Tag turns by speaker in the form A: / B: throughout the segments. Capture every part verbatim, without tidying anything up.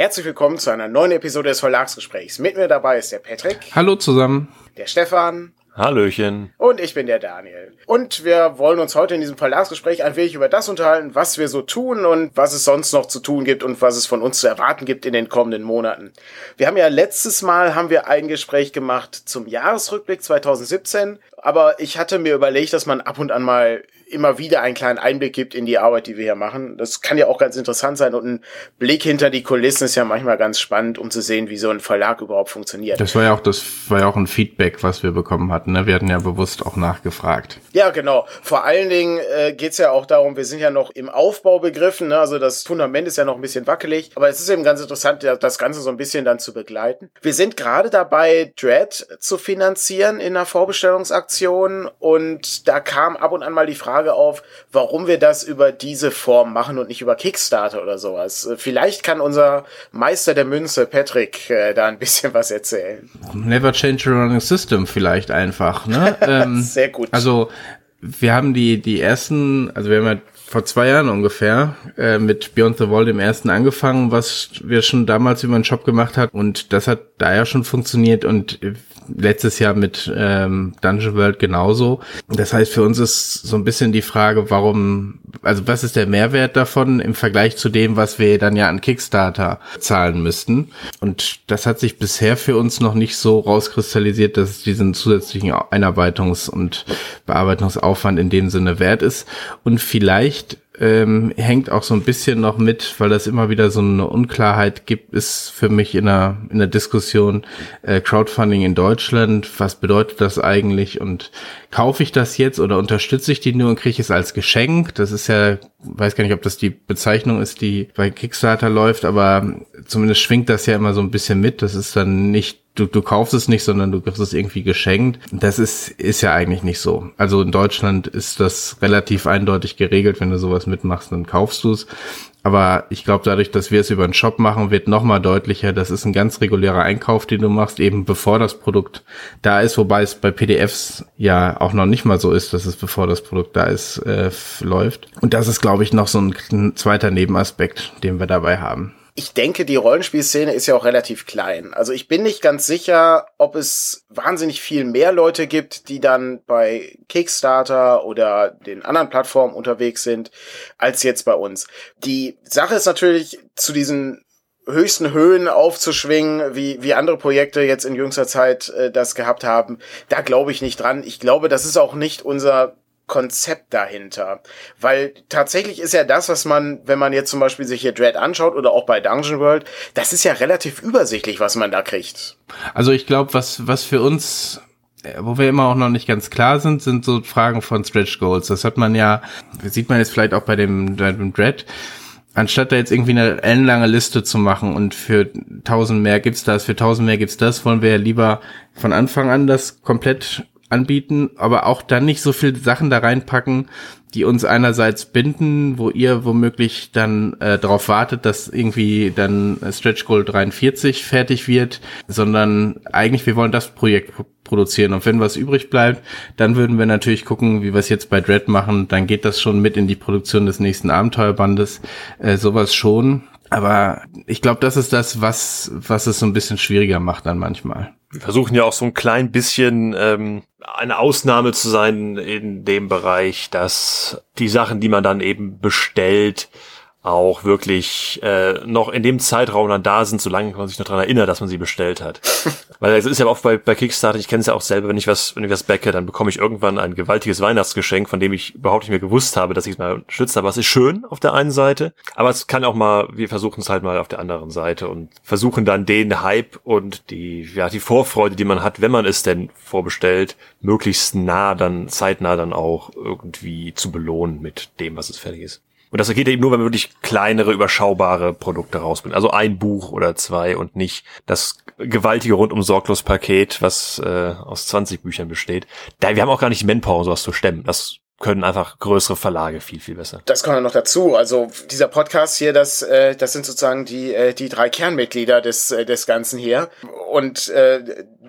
A: Herzlich willkommen zu einer neuen Episode des Verlagsgesprächs. Mit mir dabei ist der Patrick.
B: Hallo zusammen.
A: Der Stefan.
C: Hallöchen.
A: Und ich bin der Daniel. Und wir wollen uns heute in diesem Verlagsgespräch ein wenig über das unterhalten, was wir so tun und was es sonst noch zu tun gibt und was es von uns zu erwarten gibt in den kommenden Monaten. Wir haben ja letztes Mal haben wir ein Gespräch gemacht zum Jahresrückblick zwanzig siebzehn, aber ich hatte mir überlegt, dass man ab und an mal immer wieder einen kleinen Einblick gibt in die Arbeit, die wir hier machen. Das kann ja auch ganz interessant sein und ein Blick hinter die Kulissen ist ja manchmal ganz spannend, um zu sehen, wie so ein Verlag überhaupt funktioniert.
B: Das war ja auch das war ja auch ein Feedback, was wir bekommen hatten. Ne? Wir hatten ja bewusst auch nachgefragt.
A: Ja, genau. Vor allen Dingen äh, geht's ja auch darum, wir sind ja noch im Aufbau begriffen, ne? Also das Fundament ist ja noch ein bisschen wackelig, aber es ist eben ganz interessant, das Ganze so ein bisschen dann zu begleiten. Wir sind gerade dabei, Dread zu finanzieren in einer Vorbestellungsaktion und da kam ab und an mal die Frage auf, warum wir das über diese Form machen und nicht über Kickstarter oder sowas. Vielleicht kann unser Meister der Münze, Patrick, äh, da ein bisschen was erzählen.
B: Never change a running system vielleicht einfach, ne? ähm,
A: Sehr gut.
B: Also wir haben die die ersten, also wir haben ja vor zwei Jahren ungefähr äh, mit Beyond the Wall dem ersten angefangen, was wir schon damals über den Shop gemacht hat und das hat da ja schon funktioniert und letztes Jahr mit ähm, Dungeon World genauso. Das heißt, für uns ist so ein bisschen die Frage, warum, also was ist der Mehrwert davon im Vergleich zu dem, was wir dann ja an Kickstarter zahlen müssten. Und das hat sich bisher für uns noch nicht so rauskristallisiert, dass es diesen zusätzlichen Einarbeitungs- und Bearbeitungsaufwand in dem Sinne wert ist. Und vielleicht Ähm, hängt auch so ein bisschen noch mit, weil das immer wieder so eine Unklarheit gibt, ist für mich in der in der Diskussion äh, Crowdfunding in Deutschland, was bedeutet das eigentlich und kaufe ich das jetzt oder unterstütze ich die nur und kriege ich es als Geschenk? Das ist ja, weiß gar nicht, ob das die Bezeichnung ist, die bei Kickstarter läuft, aber zumindest schwingt das ja immer so ein bisschen mit, das ist dann nicht Du, du kaufst es nicht, sondern du kriegst es irgendwie geschenkt. Das ist ist ja eigentlich nicht so. Also in Deutschland ist das relativ eindeutig geregelt. Wenn du sowas mitmachst, dann kaufst du es. Aber ich glaube, dadurch, dass wir es über einen Shop machen, wird nochmal deutlicher, das ist ein ganz regulärer Einkauf, den du machst, eben bevor das Produkt da ist. Wobei es bei P D Fs ja auch noch nicht mal so ist, dass es bevor das Produkt da ist, äh, läuft. Und das ist, glaube ich, noch so ein, ein zweiter Nebenaspekt, den wir dabei haben.
A: Ich denke, die Rollenspielszene ist ja auch relativ klein. Also ich bin nicht ganz sicher, ob es wahnsinnig viel mehr Leute gibt, die dann bei Kickstarter oder den anderen Plattformen unterwegs sind, als jetzt bei uns. Die Sache ist natürlich, zu diesen höchsten Höhen aufzuschwingen, wie wie andere Projekte jetzt in jüngster Zeit äh, das gehabt haben, da glaube ich nicht dran. Ich glaube, das ist auch nicht unser Konzept dahinter. Weil tatsächlich ist ja das, was man, wenn man jetzt zum Beispiel sich hier Dread anschaut oder auch bei Dungeon World, das ist ja relativ übersichtlich, was man da kriegt.
B: Also ich glaube, was was für uns, wo wir immer auch noch nicht ganz klar sind, sind so Fragen von Stretch Goals. Das hat man ja, sieht man jetzt vielleicht auch bei dem, bei dem Dread, anstatt da jetzt irgendwie eine ellenlange Liste zu machen und für tausend mehr gibt's das, für tausend mehr gibt's das, wollen wir ja lieber von Anfang an das komplett anbieten, aber auch dann nicht so viel Sachen da reinpacken, die uns einerseits binden, wo ihr womöglich dann äh, darauf wartet, dass irgendwie dann Stretch Goal dreiundvierzig fertig wird, sondern eigentlich, wir wollen das Projekt produzieren und wenn was übrig bleibt, dann würden wir natürlich gucken, wie wir es jetzt bei Dread machen, dann geht das schon mit in die Produktion des nächsten Abenteuerbandes, äh, sowas schon. Aber ich glaube, das ist das, was was es so ein bisschen schwieriger macht dann manchmal.
C: Wir versuchen ja auch so ein klein bisschen ähm, eine Ausnahme zu sein in dem Bereich, dass die Sachen, die man dann eben bestellt, auch wirklich äh, noch in dem Zeitraum dann da sind, solange man sich noch daran erinnert, dass man sie bestellt hat. Weil es ist ja oft bei, bei Kickstarter, ich kenne es ja auch selber, wenn ich was wenn ich was backe, dann bekomme ich irgendwann ein gewaltiges Weihnachtsgeschenk, von dem ich überhaupt nicht mehr gewusst habe, dass ich es mal unterstütze. Aber es ist schön auf der einen Seite, aber es kann auch mal, wir versuchen es halt mal auf der anderen Seite und versuchen dann den Hype und die ja die Vorfreude, die man hat, wenn man es denn vorbestellt, möglichst nah dann, zeitnah dann auch irgendwie zu belohnen mit dem, was es fertig ist. Und das geht eben nur, wenn man wirklich kleinere, überschaubare Produkte rausbringt. Also ein Buch oder zwei und nicht das gewaltige Rundum-Sorglos-Paket, was äh, aus zwanzig Büchern besteht. Da, wir haben auch gar nicht die Manpower, um sowas zu stemmen. Das können einfach größere Verlage viel, viel besser.
A: Das kommt ja noch dazu. Also dieser Podcast hier, das äh, das sind sozusagen die äh, die drei Kernmitglieder des äh, des Ganzen hier. Und äh,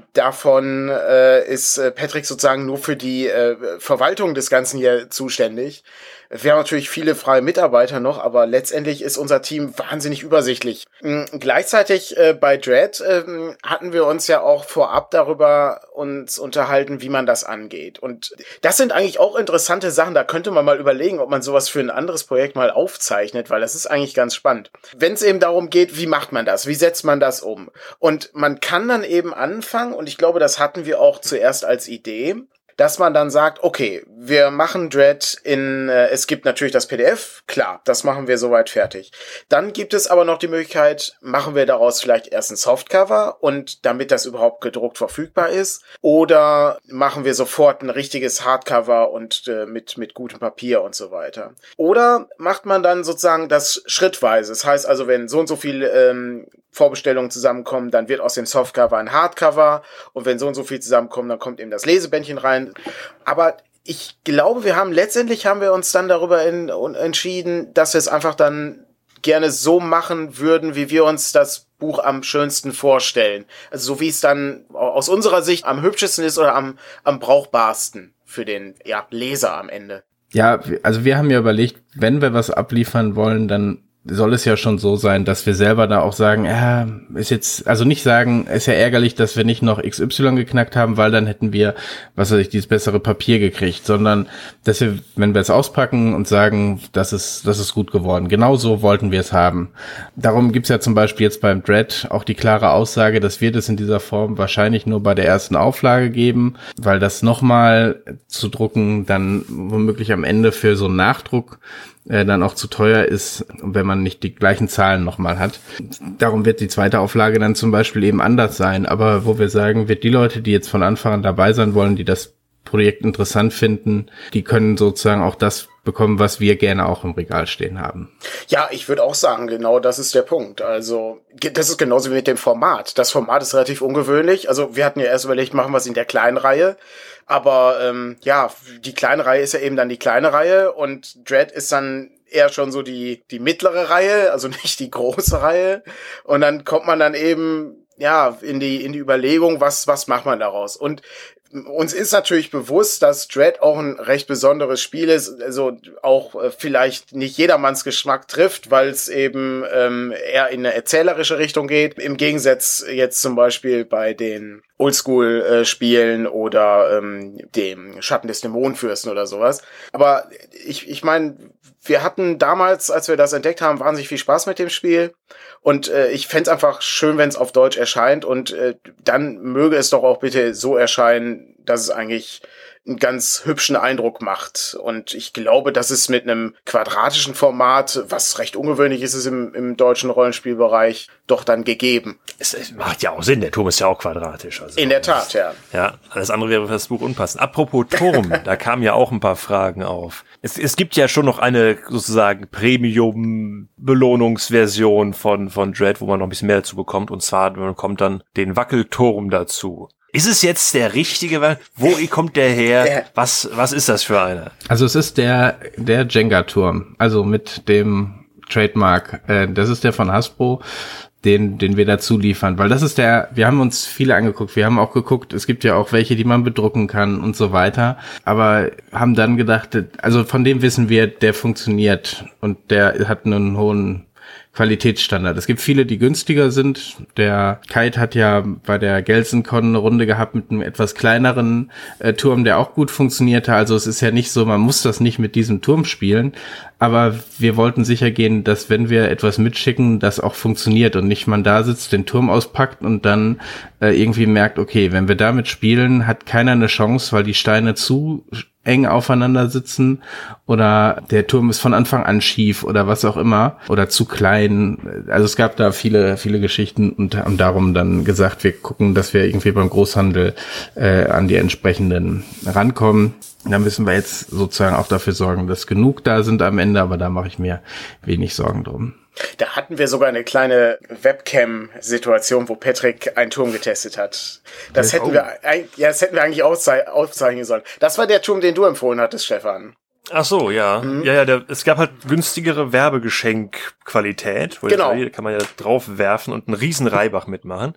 A: davon äh, ist äh, Patrick sozusagen nur für die äh, Verwaltung des Ganzen hier zuständig. Wir haben natürlich viele freie Mitarbeiter noch, aber letztendlich ist unser Team wahnsinnig übersichtlich. Mhm. Gleichzeitig äh, bei Dread äh, hatten wir uns ja auch vorab darüber uns unterhalten, wie man das angeht. Und das sind eigentlich auch interessante Sachen. Da könnte man mal überlegen, ob man sowas für ein anderes Projekt mal aufzeichnet, weil das ist eigentlich ganz spannend. Wenn es eben darum geht, wie macht man das? Wie setzt man das um? Und man kann dann eben anfangen, und ich glaube, das hatten wir auch zuerst als Idee, dass man dann sagt, okay, wir machen Dread in, äh, es gibt natürlich das P D F, klar, das machen wir soweit fertig. Dann gibt es aber noch die Möglichkeit, machen wir daraus vielleicht erst ein Softcover und damit das überhaupt gedruckt verfügbar ist, oder machen wir sofort ein richtiges Hardcover und äh, mit mit gutem Papier und so weiter. Oder macht man dann sozusagen das schrittweise, das heißt also, wenn so und so viel ähm, Vorbestellungen zusammenkommen, dann wird aus dem Softcover ein Hardcover, und wenn so und so viel zusammenkommen, dann kommt eben das Lesebändchen rein. Aber ich glaube, wir haben letztendlich haben wir uns dann darüber in, entschieden, dass wir es einfach dann gerne so machen würden, wie wir uns das Buch am schönsten vorstellen. Also so wie es dann aus unserer Sicht am hübschesten ist oder am, am brauchbarsten für den ja, Leser am Ende.
B: Ja, also wir haben ja überlegt, wenn wir was abliefern wollen, dann soll es ja schon so sein, dass wir selber da auch sagen, ja, ist jetzt, also nicht sagen, ist ja ärgerlich, dass wir nicht noch X Y geknackt haben, weil dann hätten wir, was weiß ich, dieses bessere Papier gekriegt, sondern, dass wir, wenn wir es auspacken und sagen, das ist, das ist gut geworden. Genau so wollten wir es haben. Darum gibt's ja zum Beispiel jetzt beim Dread auch die klare Aussage, dass wir das in dieser Form wahrscheinlich nur bei der ersten Auflage geben, weil das nochmal zu drucken dann womöglich am Ende für so einen Nachdruck äh, dann auch zu teuer ist, wenn man nicht die gleichen Zahlen nochmal hat. Darum wird die zweite Auflage dann zum Beispiel eben anders sein, aber wo wir sagen, wird die Leute, die jetzt von Anfang an dabei sein wollen, die das Projekt interessant finden, die können sozusagen auch das bekommen, was wir gerne auch im Regal stehen haben.
A: Ja, ich würde auch sagen, genau das ist der Punkt. Also das ist genauso wie mit dem Format. Das Format ist relativ ungewöhnlich. Also wir hatten ja erst überlegt, machen wir es in der kleinen Reihe. Aber ähm, ja, die kleine Reihe ist ja eben dann die kleine Reihe, und Dread ist dann eher schon so die die mittlere Reihe, also nicht die große Reihe. Und dann kommt man dann eben ja in die in die Überlegung, was was macht man daraus? Und uns ist natürlich bewusst, dass Dread auch ein recht besonderes Spiel ist, also auch äh, vielleicht nicht jedermanns Geschmack trifft, weil es eben ähm, eher in eine erzählerische Richtung geht. Im Gegensatz jetzt zum Beispiel bei den Oldschool-Spielen äh, oder ähm, dem Schatten des Dämonenfürsten oder sowas. Aber ich, ich meine, wir hatten damals, als wir das entdeckt haben, wahnsinnig viel Spaß mit dem Spiel. Und äh, ich fänd's einfach schön, wenn es auf Deutsch erscheint. Und äh, dann möge es doch auch bitte so erscheinen, dass es eigentlich einen ganz hübschen Eindruck macht. Und ich glaube, dass es mit einem quadratischen Format, was recht ungewöhnlich ist, ist im, im deutschen Rollenspielbereich, doch dann gegeben.
C: Es, es macht ja auch Sinn, der Turm ist ja auch quadratisch. Also
A: in der Tat, ja.
C: Ja, alles andere wäre für das Buch unpassend. Apropos Turm, da kamen ja auch ein paar Fragen auf. Es, es gibt ja schon noch eine sozusagen Premium-Belohnungsversion von, von Dread, wo man noch ein bisschen mehr dazu bekommt. Und zwar, man bekommt dann den Wackelturm dazu. Ist es jetzt der richtige? Wo kommt der her? Was, was ist das für einer?
B: Also es ist der, der Jenga-Turm. Also mit dem Trademark. Äh, das ist der von Hasbro, den, den wir dazu liefern. Weil das ist der, wir haben uns viele angeguckt. Wir haben auch geguckt, es gibt ja auch welche, die man bedrucken kann und so weiter. Aber haben dann gedacht, also von dem wissen wir, der funktioniert und der hat einen hohen Qualitätsstandard. Es gibt viele, die günstiger sind. Der Kite hat ja bei der Gelsenkon eine Runde gehabt mit einem etwas kleineren äh, Turm, der auch gut funktionierte. Also es ist ja nicht so, man muss das nicht mit diesem Turm spielen. Aber wir wollten sicher gehen, dass wenn wir etwas mitschicken, das auch funktioniert und nicht man da sitzt, den Turm auspackt und dann äh, irgendwie merkt, okay, wenn wir damit spielen, hat keiner eine Chance, weil die Steine zu eng aufeinander sitzen oder der Turm ist von Anfang an schief oder was auch immer oder zu klein. Also es gab da viele, viele Geschichten und haben darum dann gesagt, wir gucken, dass wir irgendwie beim Großhandel äh, an die entsprechenden rankommen. Da müssen wir jetzt sozusagen auch dafür sorgen, dass genug da sind am Ende, aber da mache ich mir wenig Sorgen drum.
A: Da hatten wir sogar eine kleine Webcam-Situation, wo Patrick einen Turm getestet hat. Das hätten wir, ja, das hätten wir eigentlich aufzeichnen sollen. Das war der Turm, den du empfohlen hattest, Stefan.
C: Ach so, ja. Mhm. Ja, ja, der, es gab halt günstigere Werbegeschenkqualität. Genau. Da kann man ja drauf werfen und einen riesen Reibach mitmachen.
A: Ja.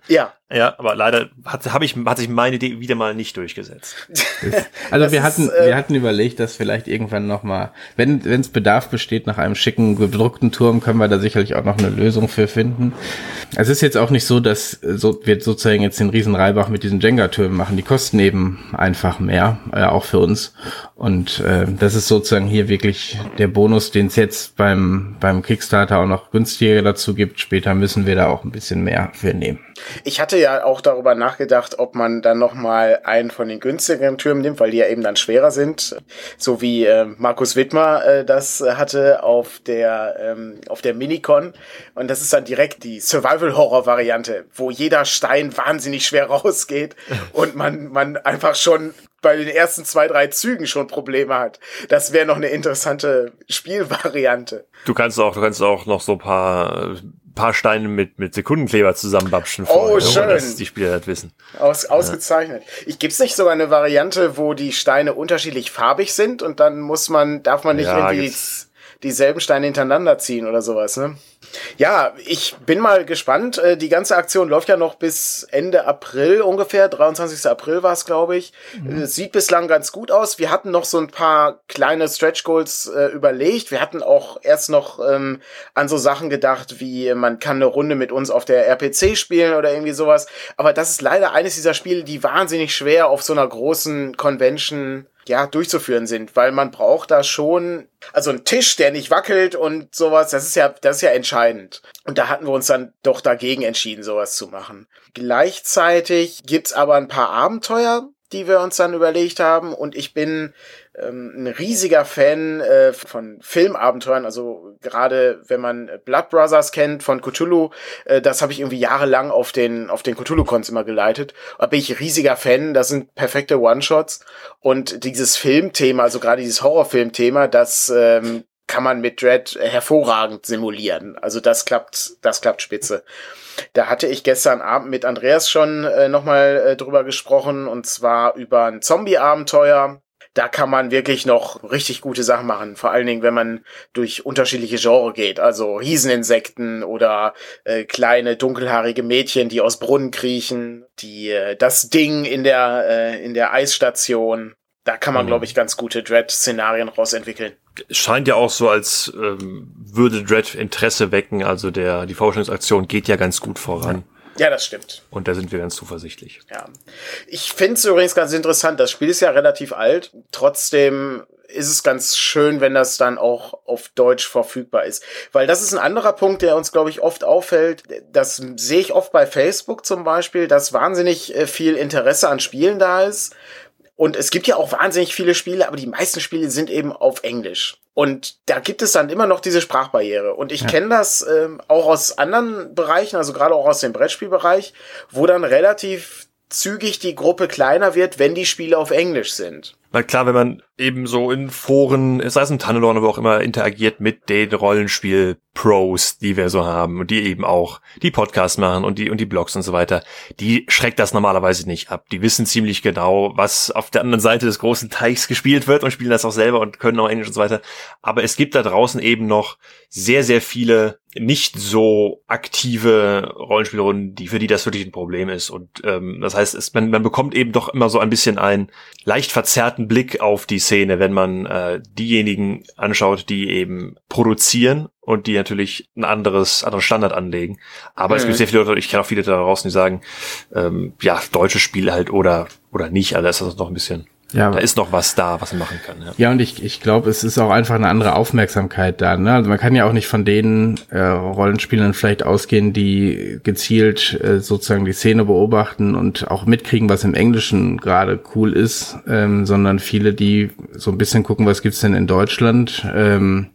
C: Ja, aber leider hat, hab ich, hat sich meine Idee wieder mal nicht durchgesetzt.
B: Also wir hatten, ist, äh, wir hatten überlegt, dass vielleicht irgendwann noch mal, wenn wenn es Bedarf besteht nach einem schicken gedruckten Turm, können wir da sicherlich auch noch eine Lösung für finden. Es ist jetzt auch nicht so, dass so wir sozusagen jetzt den riesen Reibach mit diesen Jenga-Türmen machen. Die kosten eben einfach mehr, äh, auch für uns. Und äh, das ist sozusagen hier wirklich der Bonus, den es jetzt beim beim Kickstarter auch noch günstiger dazu gibt. Später müssen wir da auch ein bisschen mehr für nehmen.
A: Ich hatte ja auch darüber nachgedacht, ob man dann nochmal einen von den günstigeren Türmen nimmt, weil die ja eben dann schwerer sind. So wie äh, Markus Wittmer äh, das hatte auf der ähm, auf der Minicon. Und das ist dann direkt die Survival-Horror-Variante, wo jeder Stein wahnsinnig schwer rausgeht und man man einfach schon bei den ersten zwei, drei Zügen schon Probleme hat. Das wäre noch eine interessante Spielvariante.
C: Du kannst auch, du kannst auch noch so ein paar, paar Steine mit, mit Sekundenkleber zusammenbapschen.
A: Oh, schön.
C: Dass die Spieler das wissen.
A: Aus, ausgezeichnet. Ich, gibt's nicht sogar eine Variante, wo die Steine unterschiedlich farbig sind und dann muss man, darf man nicht
C: ja,
A: irgendwie gibt's dieselben Steine hintereinander ziehen oder sowas, ne? Ja, ich bin mal gespannt. Die ganze Aktion läuft ja noch bis Ende April ungefähr. dreiundzwanzigster April war es, glaube ich. Mhm. Sieht bislang ganz gut aus. Wir hatten noch so ein paar kleine Stretch Goals äh, überlegt. Wir hatten auch erst noch ähm, an so Sachen gedacht, wie man kann eine Runde mit uns auf der R P C spielen oder irgendwie sowas. Aber das ist leider eines dieser Spiele, die wahnsinnig schwer auf so einer großen Convention ja, durchzuführen sind, weil man braucht da schon, also ein Tisch, der nicht wackelt und sowas, das ist ja, das ist ja entscheidend. Und da hatten wir uns dann doch dagegen entschieden, sowas zu machen. Gleichzeitig gibt's aber ein paar Abenteuer, die wir uns dann überlegt haben, und ich bin ähm, ein riesiger Fan äh, von Filmabenteuern, also gerade wenn man Blood Brothers kennt von Cthulhu, äh, das habe ich irgendwie jahrelang auf den auf den Cthulhu-Cons immer geleitet. Da bin ich riesiger Fan, das sind perfekte One-Shots, und dieses Filmthema, also gerade dieses Horrorfilmthema, das ähm, kann man mit Dread hervorragend simulieren. Also das klappt, das klappt spitze. Da hatte ich gestern Abend mit Andreas schon äh, nochmal äh, drüber gesprochen, und zwar über ein Zombie-Abenteuer. Da kann man wirklich noch richtig gute Sachen machen, vor allen Dingen, wenn man durch unterschiedliche Genre geht, also Rieseninsekten oder äh, kleine dunkelhaarige Mädchen, die aus Brunnen kriechen, die äh, das Ding in der äh, in der Eisstation. Da kann man, mhm. glaube ich, ganz gute Dread-Szenarien rausentwickeln.
C: Es scheint ja auch so, als ähm, würde Dread Interesse wecken, also der die Vorstellungsaktion geht ja ganz gut voran.
A: Ja, das stimmt.
C: Und da sind wir ganz zuversichtlich.
A: Ja. Ich finde es übrigens ganz interessant, das Spiel ist ja relativ alt, trotzdem ist es ganz schön, wenn das dann auch auf Deutsch verfügbar ist. Weil das ist ein anderer Punkt, der uns, glaube ich, oft auffällt. Das sehe ich oft bei Facebook zum Beispiel, dass wahnsinnig viel Interesse an Spielen da ist. Und es gibt ja auch wahnsinnig viele Spiele, aber die meisten Spiele sind eben auf Englisch. Und da gibt es dann immer noch diese Sprachbarriere. Und ich ja. kenne das ähm, auch aus anderen Bereichen, also gerade auch aus dem Brettspielbereich, wo dann relativ zügig die Gruppe kleiner wird, wenn die Spiele auf Englisch sind.
C: Weil klar, wenn man eben so in Foren, sei es im Tunnelorn, aber auch immer interagiert mit den Rollenspiel-Pros, die wir so haben, und die eben auch die Podcasts machen und die und die Blogs und so weiter, die schreckt das normalerweise nicht ab. Die wissen ziemlich genau, was auf der anderen Seite des großen Teichs gespielt wird und spielen das auch selber und können auch Englisch und so weiter. Aber es gibt da draußen eben noch sehr, sehr viele nicht so aktive Rollenspielrunden, die für die das wirklich ein Problem ist. Und ähm, das heißt, es, man, man bekommt eben doch immer so ein bisschen einen leicht verzerrten Blick auf die Szene, wenn man äh, diejenigen anschaut, die eben produzieren und die natürlich ein anderes anderen Standard anlegen. Aber mhm. es gibt sehr viele Leute, ich kenne auch viele da draußen, die sagen, ähm, ja, deutsche Spiele halt oder oder nicht, also das ist noch ein bisschen, ja, da ist noch was da, was man machen kann. Ja,
B: ja und ich ich glaube, es ist auch einfach eine andere Aufmerksamkeit da. Ne? Also man kann ja auch nicht von den äh, Rollenspielern vielleicht ausgehen, die gezielt äh, sozusagen die Szene beobachten und auch mitkriegen, was im Englischen gerade cool ist, ähm, sondern viele, die so ein bisschen gucken, was gibt's denn in Deutschland, ähm,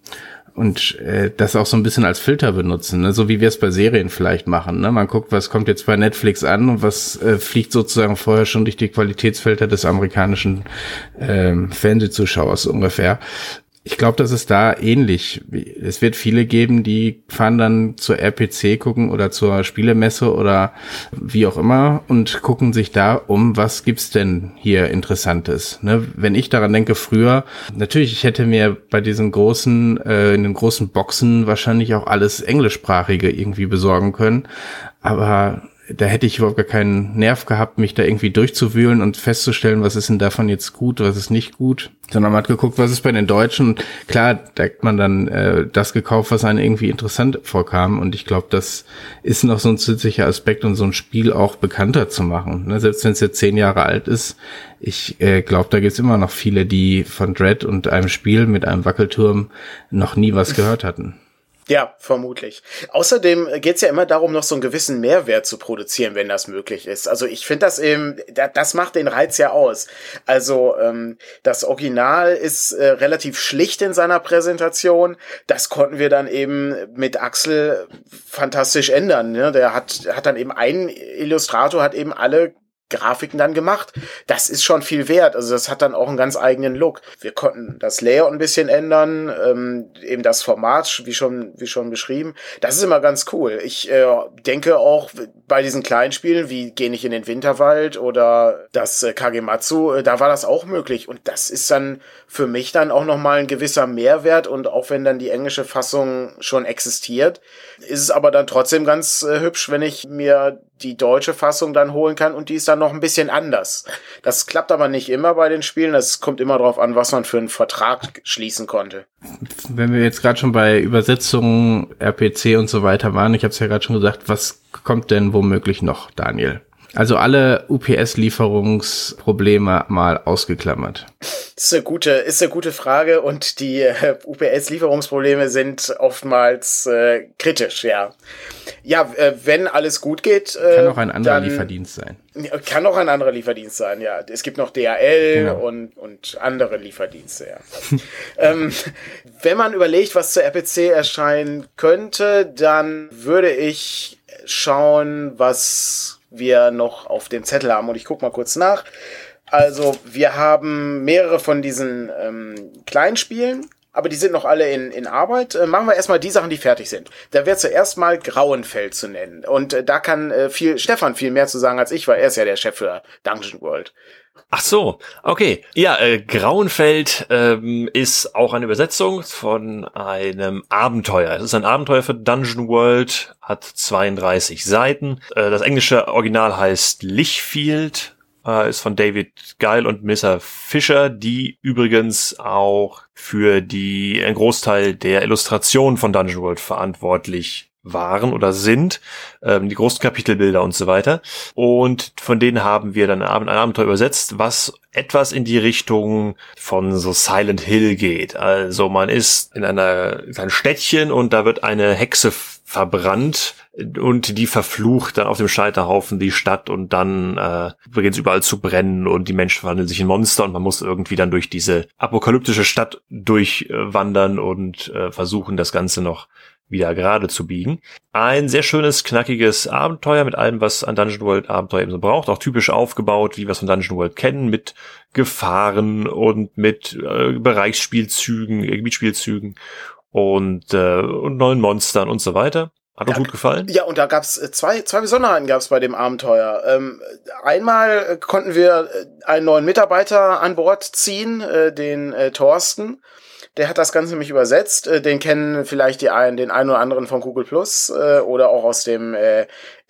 B: und äh, das auch so ein bisschen als Filter benutzen, ne? So wie wir es bei Serien vielleicht machen. Ne? Man guckt, was kommt jetzt bei Netflix an und was äh, fliegt sozusagen vorher schon durch die Qualitätsfilter des amerikanischen ähm, Fernsehzuschauers ungefähr. Ich glaube, das ist da ähnlich. Es wird viele geben, die fahren dann zur R P C gucken oder zur Spielemesse oder wie auch immer und gucken sich da um, was gibt's denn hier Interessantes. Ne? Wenn ich daran denke, früher, natürlich, ich hätte mir bei diesen großen, äh, in den großen Boxen wahrscheinlich auch alles Englischsprachige irgendwie besorgen können, aber da hätte ich überhaupt gar keinen Nerv gehabt, mich da irgendwie durchzuwühlen und festzustellen, was ist denn davon jetzt gut, was ist nicht gut, sondern man hat geguckt, was ist bei den Deutschen. Und klar, da hat man dann äh, das gekauft, was einem irgendwie interessant vorkam, und ich glaube, das ist noch so ein zusätzlicher Aspekt, um so ein Spiel auch bekannter zu machen, ne? Selbst wenn es jetzt zehn Jahre alt ist, ich äh, glaube, da gibt's immer noch viele, die von Dread und einem Spiel mit einem Wackelturm noch nie was gehört hatten.
A: Ja, vermutlich. Außerdem geht's ja immer darum, noch so einen gewissen Mehrwert zu produzieren, wenn das möglich ist. Also ich finde das eben, das macht den Reiz ja aus. Also ähm, das Original ist äh, relativ schlicht in seiner Präsentation. Das konnten wir dann eben mit Axel fantastisch ändern. Ne? Der hat hat dann eben ein Illustrator, hat eben alle Grafiken dann gemacht. Das ist schon viel wert. Also das hat dann auch einen ganz eigenen Look. Wir konnten das Layout ein bisschen ändern, ähm, eben das Format, wie schon wie schon beschrieben. Das ist immer ganz cool. Ich äh, denke auch bei diesen kleinen Spielen wie Geh nicht in den Winterwald oder das äh, Kagematsu, äh, da war das auch möglich. Und das ist dann für mich dann auch nochmal ein gewisser Mehrwert. Und auch wenn dann die englische Fassung schon existiert, ist es aber dann trotzdem ganz äh, hübsch, wenn ich mir die deutsche Fassung dann holen kann, und die ist dann noch ein bisschen anders. Das klappt aber nicht immer bei den Spielen. Das kommt immer darauf an, was man für einen Vertrag schließen konnte.
B: Wenn wir jetzt gerade schon bei Übersetzungen, R P C und so weiter waren, ich habe es ja gerade schon gesagt, was kommt denn womöglich noch, Daniel? Also alle U P S-Lieferungsprobleme mal ausgeklammert.
A: Ist eine gute, ist eine gute Frage, und die äh, U P S-Lieferungsprobleme sind oftmals äh, kritisch, ja. Ja, äh, wenn alles gut geht, äh,
B: kann auch ein anderer
A: dann,
B: Lieferdienst sein.
A: Kann auch ein anderer Lieferdienst sein, ja. Es gibt noch D H L
B: genau.
A: und und andere Lieferdienste, ja. ähm, wenn man überlegt, was zur R P C erscheinen könnte, dann würde ich schauen, was wir noch auf dem Zettel haben, und ich guck mal kurz nach. Also wir haben mehrere von diesen ähm, Kleinspielen, aber die sind noch alle in, in Arbeit. Äh, machen wir erstmal die Sachen, die fertig sind. Da wäre zuerst mal Grauenfeld zu nennen. Und äh, da kann äh, viel Stefan viel mehr zu sagen als ich, weil er ist ja der Chef für Dungeon World.
C: Ach so, okay. Ja, äh, Grauenfeld ähm, ist auch eine Übersetzung von einem Abenteuer. Es ist ein Abenteuer für Dungeon World, hat zweiunddreißig Seiten. Äh, das englische Original heißt Lichfield, äh, ist von David Geil und Melissa Fischer, die übrigens auch für die einen Großteil der Illustration von Dungeon World verantwortlich waren oder sind, ähm, die großen Kapitelbilder und so weiter. Und von denen haben wir dann ein Abenteuer übersetzt, was etwas in die Richtung von so Silent Hill geht. Also man ist in einer kleinen Städtchen und da wird eine Hexe verbrannt und die verflucht dann auf dem Scheiterhaufen die Stadt, und dann äh, beginnt es überall zu brennen und die Menschen verwandeln sich in Monster, und man muss irgendwie dann durch diese apokalyptische Stadt durchwandern äh, und äh, versuchen, das Ganze noch wieder gerade zu biegen. Ein sehr schönes, knackiges Abenteuer mit allem, was ein Dungeon World Abenteuer eben so braucht. Auch typisch aufgebaut, wie wir es von Dungeon World kennen, mit Gefahren und mit äh, Bereichsspielzügen, Gebietsspielzügen und, äh, und neuen Monstern und so weiter. Hat uns
A: ja,
C: gut gefallen.
A: Ja, und da gab's zwei, zwei Besonderheiten gab's bei dem Abenteuer. Ähm, einmal konnten wir einen neuen Mitarbeiter an Bord ziehen, äh, den äh, Thorsten. Der hat das Ganze nämlich übersetzt. Äh, den kennen vielleicht die einen, den einen oder anderen von Google Plus äh, oder auch aus dem äh,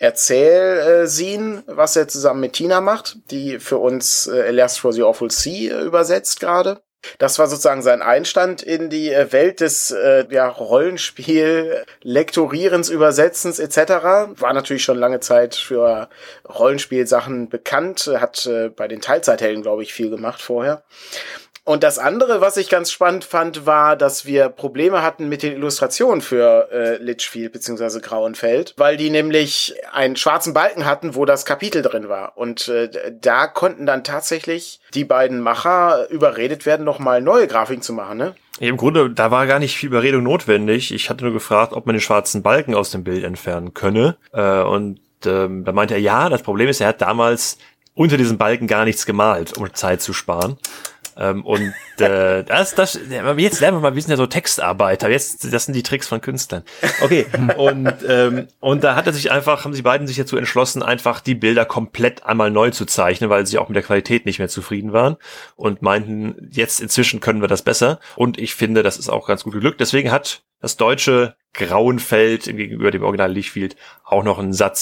A: Erzähl-Scene, was er zusammen mit Tina macht, die für uns äh, Alas for the Awful Sea äh, übersetzt gerade. Das war sozusagen sein Einstand in die äh, Welt des äh, ja, Rollenspiel, Lektorierens, Übersetzens et cetera. War natürlich schon lange Zeit für Rollenspielsachen bekannt, hat äh, bei den Teilzeithelden, glaube ich, viel gemacht vorher. Und das andere, was ich ganz spannend fand, war, dass wir Probleme hatten mit den Illustrationen für äh, Litchfield bzw. Grauenfeld, weil die nämlich einen schwarzen Balken hatten, wo das Kapitel drin war. Und äh, da konnten dann tatsächlich die beiden Macher überredet werden, nochmal neue Grafiken zu machen, ne?
C: Im Grunde, da war gar nicht viel Überredung notwendig. Ich hatte nur gefragt, ob man den schwarzen Balken aus dem Bild entfernen könne. Äh, und ähm, da meinte er, ja, das Problem ist, er hat damals unter diesem Balken gar nichts gemalt, um Zeit zu sparen. Ähm, und äh, das, das, jetzt lernen wir mal, wir sind ja so Textarbeiter, jetzt, das sind die Tricks von Künstlern. Okay, und ähm, und da hat er sich einfach, haben sie beiden sich dazu entschlossen, einfach die Bilder komplett einmal neu zu zeichnen, weil sie auch mit der Qualität nicht mehr zufrieden waren und meinten, jetzt inzwischen können wir das besser. Und ich finde, das ist auch ganz gut geglückt. Deswegen hat das deutsche Grauenfeld gegenüber dem Original Lichfield auch noch einen Satz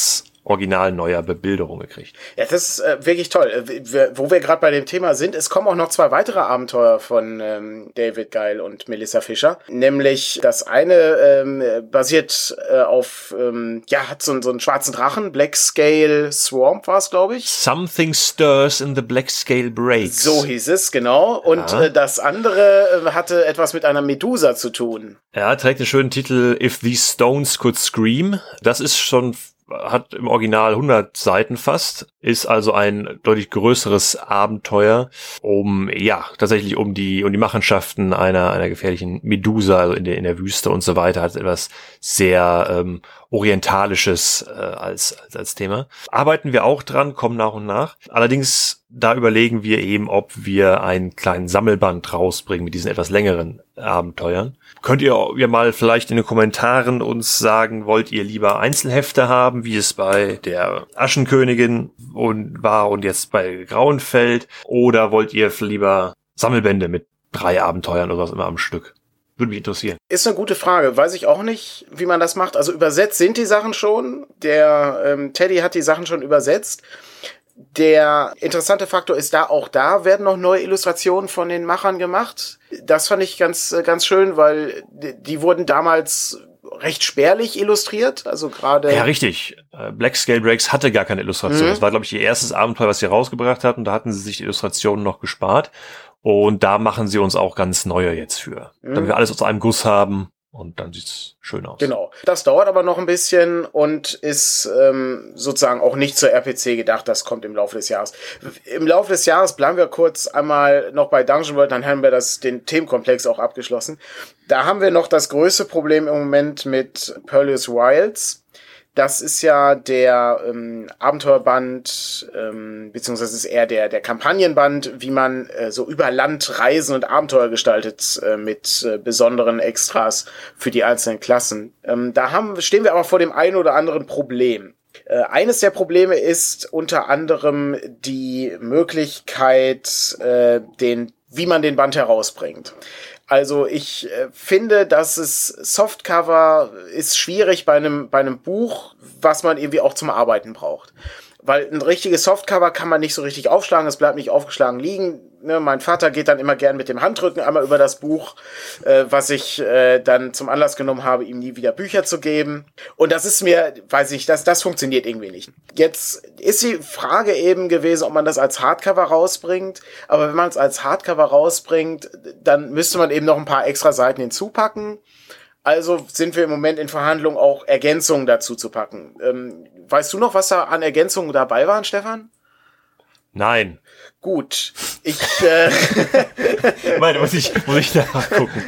C: original neuer Bebilderung gekriegt.
A: Ja, das ist äh, wirklich toll. Wir, wo wir gerade bei dem Thema sind, es kommen auch noch zwei weitere Abenteuer von ähm, David Geil und Melissa Fischer. Nämlich das eine ähm, basiert äh, auf, ähm, ja, hat so, so einen schwarzen Drachen, Black Scale Swamp war es, glaube ich.
C: Something stirs in the Black Scale Breaks.
A: So hieß es, genau. Und
C: ja.
A: äh, das andere äh, hatte etwas mit einer Medusa zu tun.
C: Ja, trägt den schönen Titel If These Stones Could Scream. Das ist schon, hat im Original hundert Seiten fast, ist also ein deutlich größeres Abenteuer, um, ja, tatsächlich um die, um die Machenschaften einer, einer gefährlichen Medusa, also in der, in der Wüste und so weiter, hat etwas sehr, ähm, Orientalisches äh, als, als als Thema. Arbeiten wir auch dran, kommen nach und nach. Allerdings, da überlegen wir eben, ob wir einen kleinen Sammelband rausbringen mit diesen etwas längeren Abenteuern. Könnt ihr, ihr mal vielleicht in den Kommentaren uns sagen, wollt ihr lieber Einzelhefte haben, wie es bei der Aschenkönigin und war und jetzt bei Grauenfeld, oder wollt ihr lieber Sammelbände mit drei Abenteuern oder was immer am Stück? Würde mich interessieren.
A: Ist eine gute Frage. Weiß ich auch nicht, wie man das macht. Also übersetzt sind die Sachen schon. Der ähm, Teddy hat die Sachen schon übersetzt. Der interessante Faktor ist da, auch da werden noch neue Illustrationen von den Machern gemacht. Das fand ich ganz, ganz schön, weil die wurden damals recht spärlich illustriert. Also gerade.
C: Ja, richtig. Black Scale Breaks hatte gar keine Illustration. Mhm. Das war, glaube ich, ihr erstes Abenteuer, was sie rausgebracht hatten. Da hatten sie sich die Illustrationen noch gespart. Und da machen sie uns auch ganz neue jetzt für. Mhm. Damit wir alles aus einem Guss haben und dann sieht's schön aus.
A: Genau. Das dauert aber noch ein bisschen und ist ähm, sozusagen auch nicht zur R P C gedacht. Das kommt im Laufe des Jahres. Im Laufe des Jahres bleiben wir kurz einmal noch bei Dungeon World, dann haben wir das, den Themenkomplex auch abgeschlossen. Da haben wir noch das größte Problem im Moment mit Perilous Wilds. Das ist ja der ähm, Abenteuerband, ähm, beziehungsweise ist eher der der Kampagnenband, wie man äh, so über Land Reisen und Abenteuer gestaltet äh, mit äh, besonderen Extras für die einzelnen Klassen. Ähm, da haben stehen wir aber vor dem einen oder anderen Problem. Äh, eines der Probleme ist unter anderem die Möglichkeit, äh, den wie man den Band herausbringt. Also ich äh, finde, dass es Softcover ist schwierig bei einem bei einem Buch, was man irgendwie auch zum Arbeiten braucht. Weil ein richtiges Softcover kann man nicht so richtig aufschlagen, es bleibt nicht aufgeschlagen liegen. Ne, mein Vater geht dann immer gern mit dem Handrücken einmal über das Buch, äh, was ich äh, dann zum Anlass genommen habe, ihm nie wieder Bücher zu geben. Und das ist mir, weiß ich, das, das funktioniert irgendwie nicht. Jetzt ist die Frage eben gewesen, ob man das als Hardcover rausbringt. Aber wenn man es als Hardcover rausbringt, dann müsste man eben noch ein paar extra Seiten hinzupacken. Also sind wir im Moment in Verhandlungen, auch Ergänzungen dazu zu packen. Ähm, weißt du noch, was da an Ergänzungen dabei waren, Stefan?
C: Nein.
A: Gut. Ich, äh...
C: Meine, muss ich, muss ich nachgucken.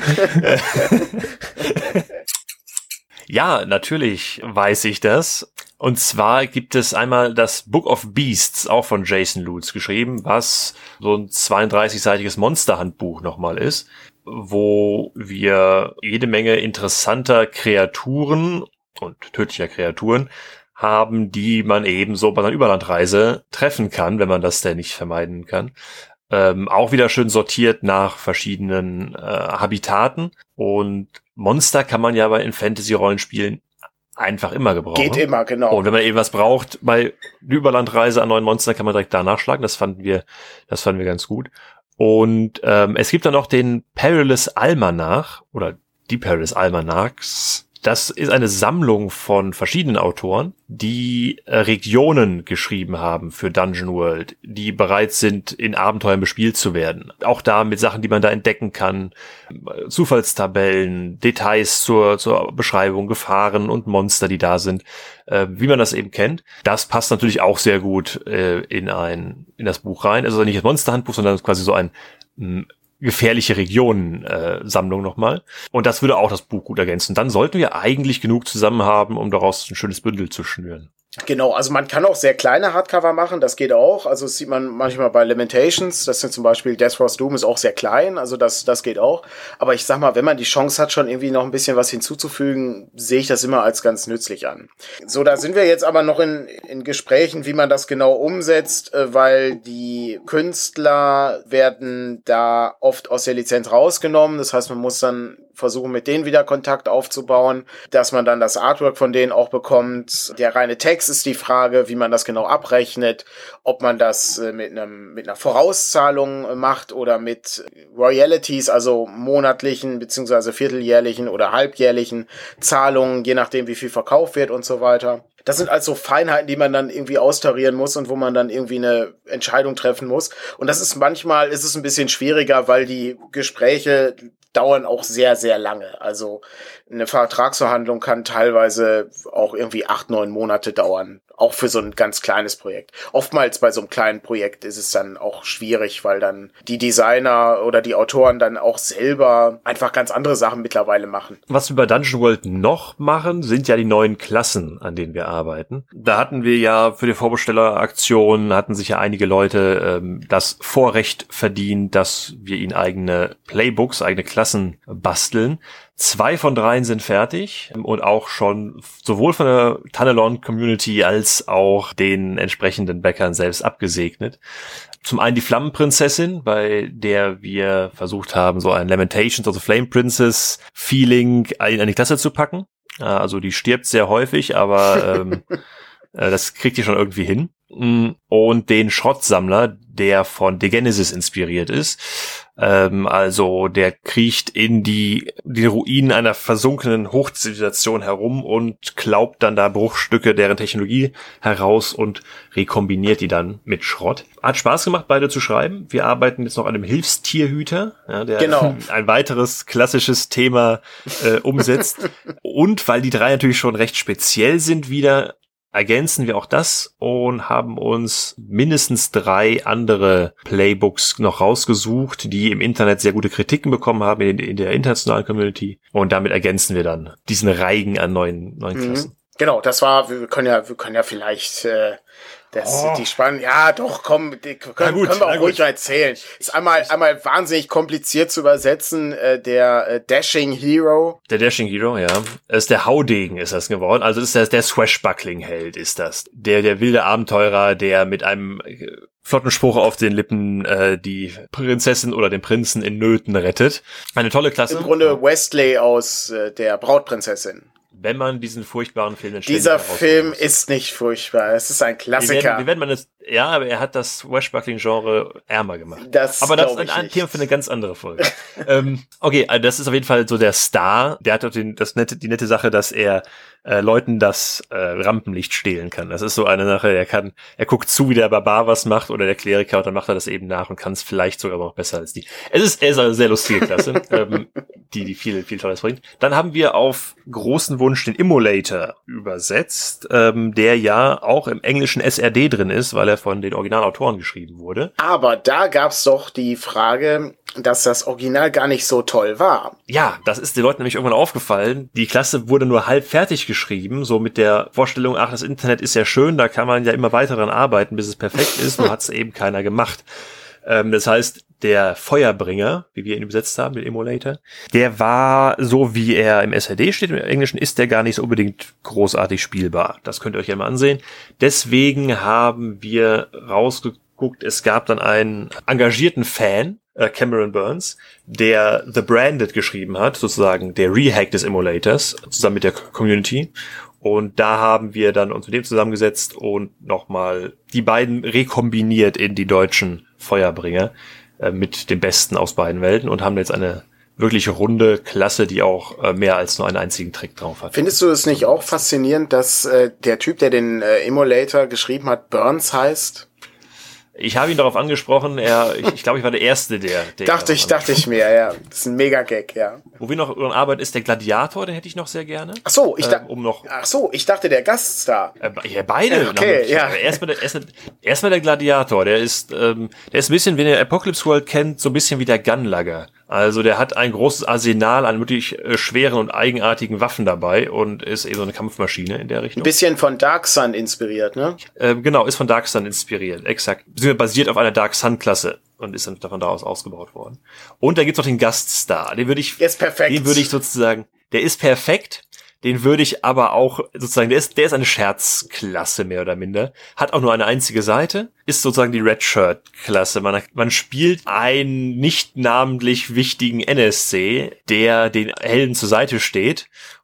C: Ja, natürlich weiß ich das. Und zwar gibt es einmal das Book of Beasts, auch von Jason Lutz geschrieben, was so ein zweiunddreißigseitiges Monsterhandbuch nochmal ist, wo wir jede Menge interessanter Kreaturen und tödlicher Kreaturen haben, die man eben so bei einer Überlandreise treffen kann, wenn man das denn nicht vermeiden kann. Ähm, auch wieder schön sortiert nach verschiedenen äh, Habitaten. Und Monster kann man ja bei in Fantasy-Rollenspielen einfach immer gebrauchen.
A: Geht immer, genau.
C: Und wenn man eben was braucht bei der Überlandreise an neuen Monstern, kann man direkt da nachschlagen. Das fanden wir, das fanden wir ganz gut. Und ähm, es gibt dann noch den Perilous Almanach oder die Perilous Almanachs. Das ist eine Sammlung von verschiedenen Autoren, die äh, Regionen geschrieben haben für Dungeon World, die bereit sind, in Abenteuern bespielt zu werden. Auch da mit Sachen, die man da entdecken kann, Zufallstabellen, Details zur, zur Beschreibung, Gefahren und Monster, die da sind, äh, wie man das eben kennt. Das passt natürlich auch sehr gut äh, in ein in das Buch rein. Also nicht das Monsterhandbuch, sondern quasi so ein mh, gefährliche Regionen-Sammlung äh, nochmal. Und das würde auch das Buch gut ergänzen. Dann sollten wir eigentlich genug zusammen haben, um daraus ein schönes Bündel zu schnüren.
A: Genau, also man kann auch sehr kleine Hardcover machen, das geht auch. Also das sieht man manchmal bei Lamentations, das sind zum Beispiel Death Frost Doom ist auch sehr klein, also das das geht auch. Aber ich sag mal, wenn man die Chance hat, schon irgendwie noch ein bisschen was hinzuzufügen, sehe ich das immer als ganz nützlich an. So, da sind wir jetzt aber noch in, in Gesprächen, wie man das genau umsetzt, weil die Künstler werden da oft aus der Lizenz rausgenommen. Das heißt, man muss dann versuchen, mit denen wieder Kontakt aufzubauen, dass man dann das Artwork von denen auch bekommt. Der reine Text komplex ist die Frage, wie man das genau abrechnet, ob man das äh, mit einem mit einer Vorauszahlung äh, macht oder mit Royalties, also monatlichen beziehungsweise vierteljährlichen oder halbjährlichen Zahlungen, je nachdem wie viel verkauft wird und so weiter. Das sind also Feinheiten, die man dann irgendwie austarieren muss und wo man dann irgendwie eine Entscheidung treffen muss. Und das ist manchmal, ist es ein bisschen schwieriger, weil die Gespräche dauern auch sehr, sehr lange. Also eine Vertragsverhandlung kann teilweise auch irgendwie acht, neun Monate dauern. Auch für so ein ganz kleines Projekt. Oftmals bei so einem kleinen Projekt ist es dann auch schwierig, weil dann die Designer oder die Autoren dann auch selber einfach ganz andere Sachen mittlerweile machen.
C: Was wir bei Dungeon World noch machen, sind ja die neuen Klassen, an denen wir arbeiten. Da hatten wir ja für die Vorbestelleraktion, hatten sich ja einige Leute ähm, das Vorrecht verdient, dass wir ihnen eigene Playbooks, eigene Klassen basteln. Zwei von dreien sind fertig und auch schon sowohl von der Tannelon-Community als auch den entsprechenden Bäckern selbst abgesegnet. Zum einen die Flammenprinzessin, bei der wir versucht haben, so ein Lamentations of the Flame Princess Feeling in eine Klasse zu packen. Also die stirbt sehr häufig, aber ähm, das kriegt die schon irgendwie hin. Und den Schrottsammler, der von The Genesis inspiriert ist. Ähm, also der kriecht in die, die Ruinen einer versunkenen Hochzivilisation herum und klaubt dann da Bruchstücke deren Technologie heraus und rekombiniert die dann mit Schrott. Hat Spaß gemacht, beide zu schreiben. Wir arbeiten jetzt noch an einem Hilfstierhüter, ja, der
A: genau.
C: ein weiteres klassisches Thema äh, umsetzt. Und weil die drei natürlich schon recht speziell sind wieder, ergänzen wir auch das und haben uns mindestens drei andere Playbooks noch rausgesucht, die im Internet sehr gute Kritiken bekommen haben in, in der internationalen Community. Und damit ergänzen wir dann diesen Reigen an neuen, neuen Klassen.
A: Mhm. Genau, das war, wir können ja, wir können ja vielleicht, äh, das,
C: oh.
A: die Spannung, ja doch, komm, die können, gut, können wir auch ruhig mal erzählen. Ist einmal, einmal wahnsinnig kompliziert zu übersetzen, äh, der äh, Dashing Hero.
C: Der Dashing Hero, ja. Das ist der Haudegen ist das geworden. Also das ist der, der Swashbuckling-Held ist das. Der, der wilde Abenteurer, der mit einem flotten Spruch auf den Lippen äh, die Prinzessin oder den Prinzen in Nöten rettet. Eine tolle Klasse.
A: Im Grunde Wesley aus äh, der Brautprinzessin.
C: Wenn man diesen furchtbaren Film...
A: Dieser Film ist nicht furchtbar. Es ist ein Klassiker.
C: Wir werden, wir werden man das, ja, aber er hat das Swashbuckling-Genre ärmer gemacht.
A: Das
C: aber das ist ein,
A: ein
C: Thema für eine ganz andere Folge. ähm, okay, also das ist auf jeden Fall so der Star. Der hat auch den, das nette, die nette Sache, dass er äh, Leuten das äh, Rampenlicht stehlen kann. Das ist so eine Sache, er kann, er guckt zu, wie der Barbar was macht oder der Kleriker und dann macht er das eben nach und kann es vielleicht sogar noch besser als die. Es ist, er ist eine sehr lustige Klasse, ähm, die, die viel, viel Tolles bringt. Dann haben wir auf großen Wunsch den Immolator übersetzt, ähm, der ja auch im englischen S R D drin ist, weil er von den Originalautoren geschrieben wurde.
A: Aber da gab's doch die Frage, dass das Original gar nicht so toll war.
C: Ja, das ist den Leuten nämlich irgendwann aufgefallen. Die Klasse wurde nur halb fertig geschrieben, so mit der Vorstellung, ach, das Internet ist ja schön, da kann man ja immer weiter dran arbeiten, bis es perfekt ist, nur hat es eben keiner gemacht. Ähm, das heißt, der Feuerbringer, wie wir ihn übersetzt haben, den Immolator, der war, so wie er im S R D steht, im Englischen, ist der gar nicht so unbedingt großartig spielbar. Das könnt ihr euch ja mal ansehen. Deswegen haben wir rausgeguckt, es gab dann einen engagierten Fan, äh, Cameron Burns, der The Branded geschrieben hat, sozusagen der Rehack des Immolators, zusammen mit der Community. Und da haben wir dann uns mit dem zusammengesetzt und nochmal die beiden rekombiniert in die deutschen Feuerbringer äh, mit dem Besten aus beiden Welten und haben jetzt eine wirklich runde Klasse, die auch äh, mehr als nur einen einzigen Trick drauf hat.
A: Findest du es nicht auch faszinierend, dass äh, der Typ, der den äh, Immolator geschrieben hat, Burns heißt?
C: Ich habe ihn darauf angesprochen, er, ich, ich glaube, ich war der Erste, der... der
A: dachte ich, dachte ich mir, ja. Das ist ein Mega-Gag, ja.
C: Wo wir noch dran arbeiten, ist der Gladiator, den hätte ich noch sehr gerne.
A: Ach so, ich, da-
C: äh, um noch,
A: ach so, ich dachte der Gaststar.
C: Äh, ja, beide.
A: Okay,
C: noch,
A: ja.
C: Erstmal der, erst, erstmal der Gladiator, der ist, ähm, der ist ein bisschen, wenn ihr Apocalypse World kennt, so ein bisschen wie der Gunlugger. Also der hat ein großes Arsenal an wirklich äh, schweren und eigenartigen Waffen dabei und ist eben so eine Kampfmaschine in der Richtung.
A: Ein bisschen von Dark Sun inspiriert, ne?
C: Ähm, genau, ist von Dark Sun inspiriert, exakt. Beziehungsweise basiert auf einer Dark Sun-Klasse und ist dann davon daraus ausgebaut worden. Und da gibt's noch den Gaststar, den würde ich,
A: ist perfekt.
C: den würde ich sozusagen, der ist perfekt. Den würde ich aber auch sozusagen, der ist, der ist eine Scherzklasse mehr oder minder, hat auch nur eine einzige Seite, ist sozusagen die Redshirt-Klasse. Man, man spielt einen nicht namentlich wichtigen N S C, der den Helden zur Seite steht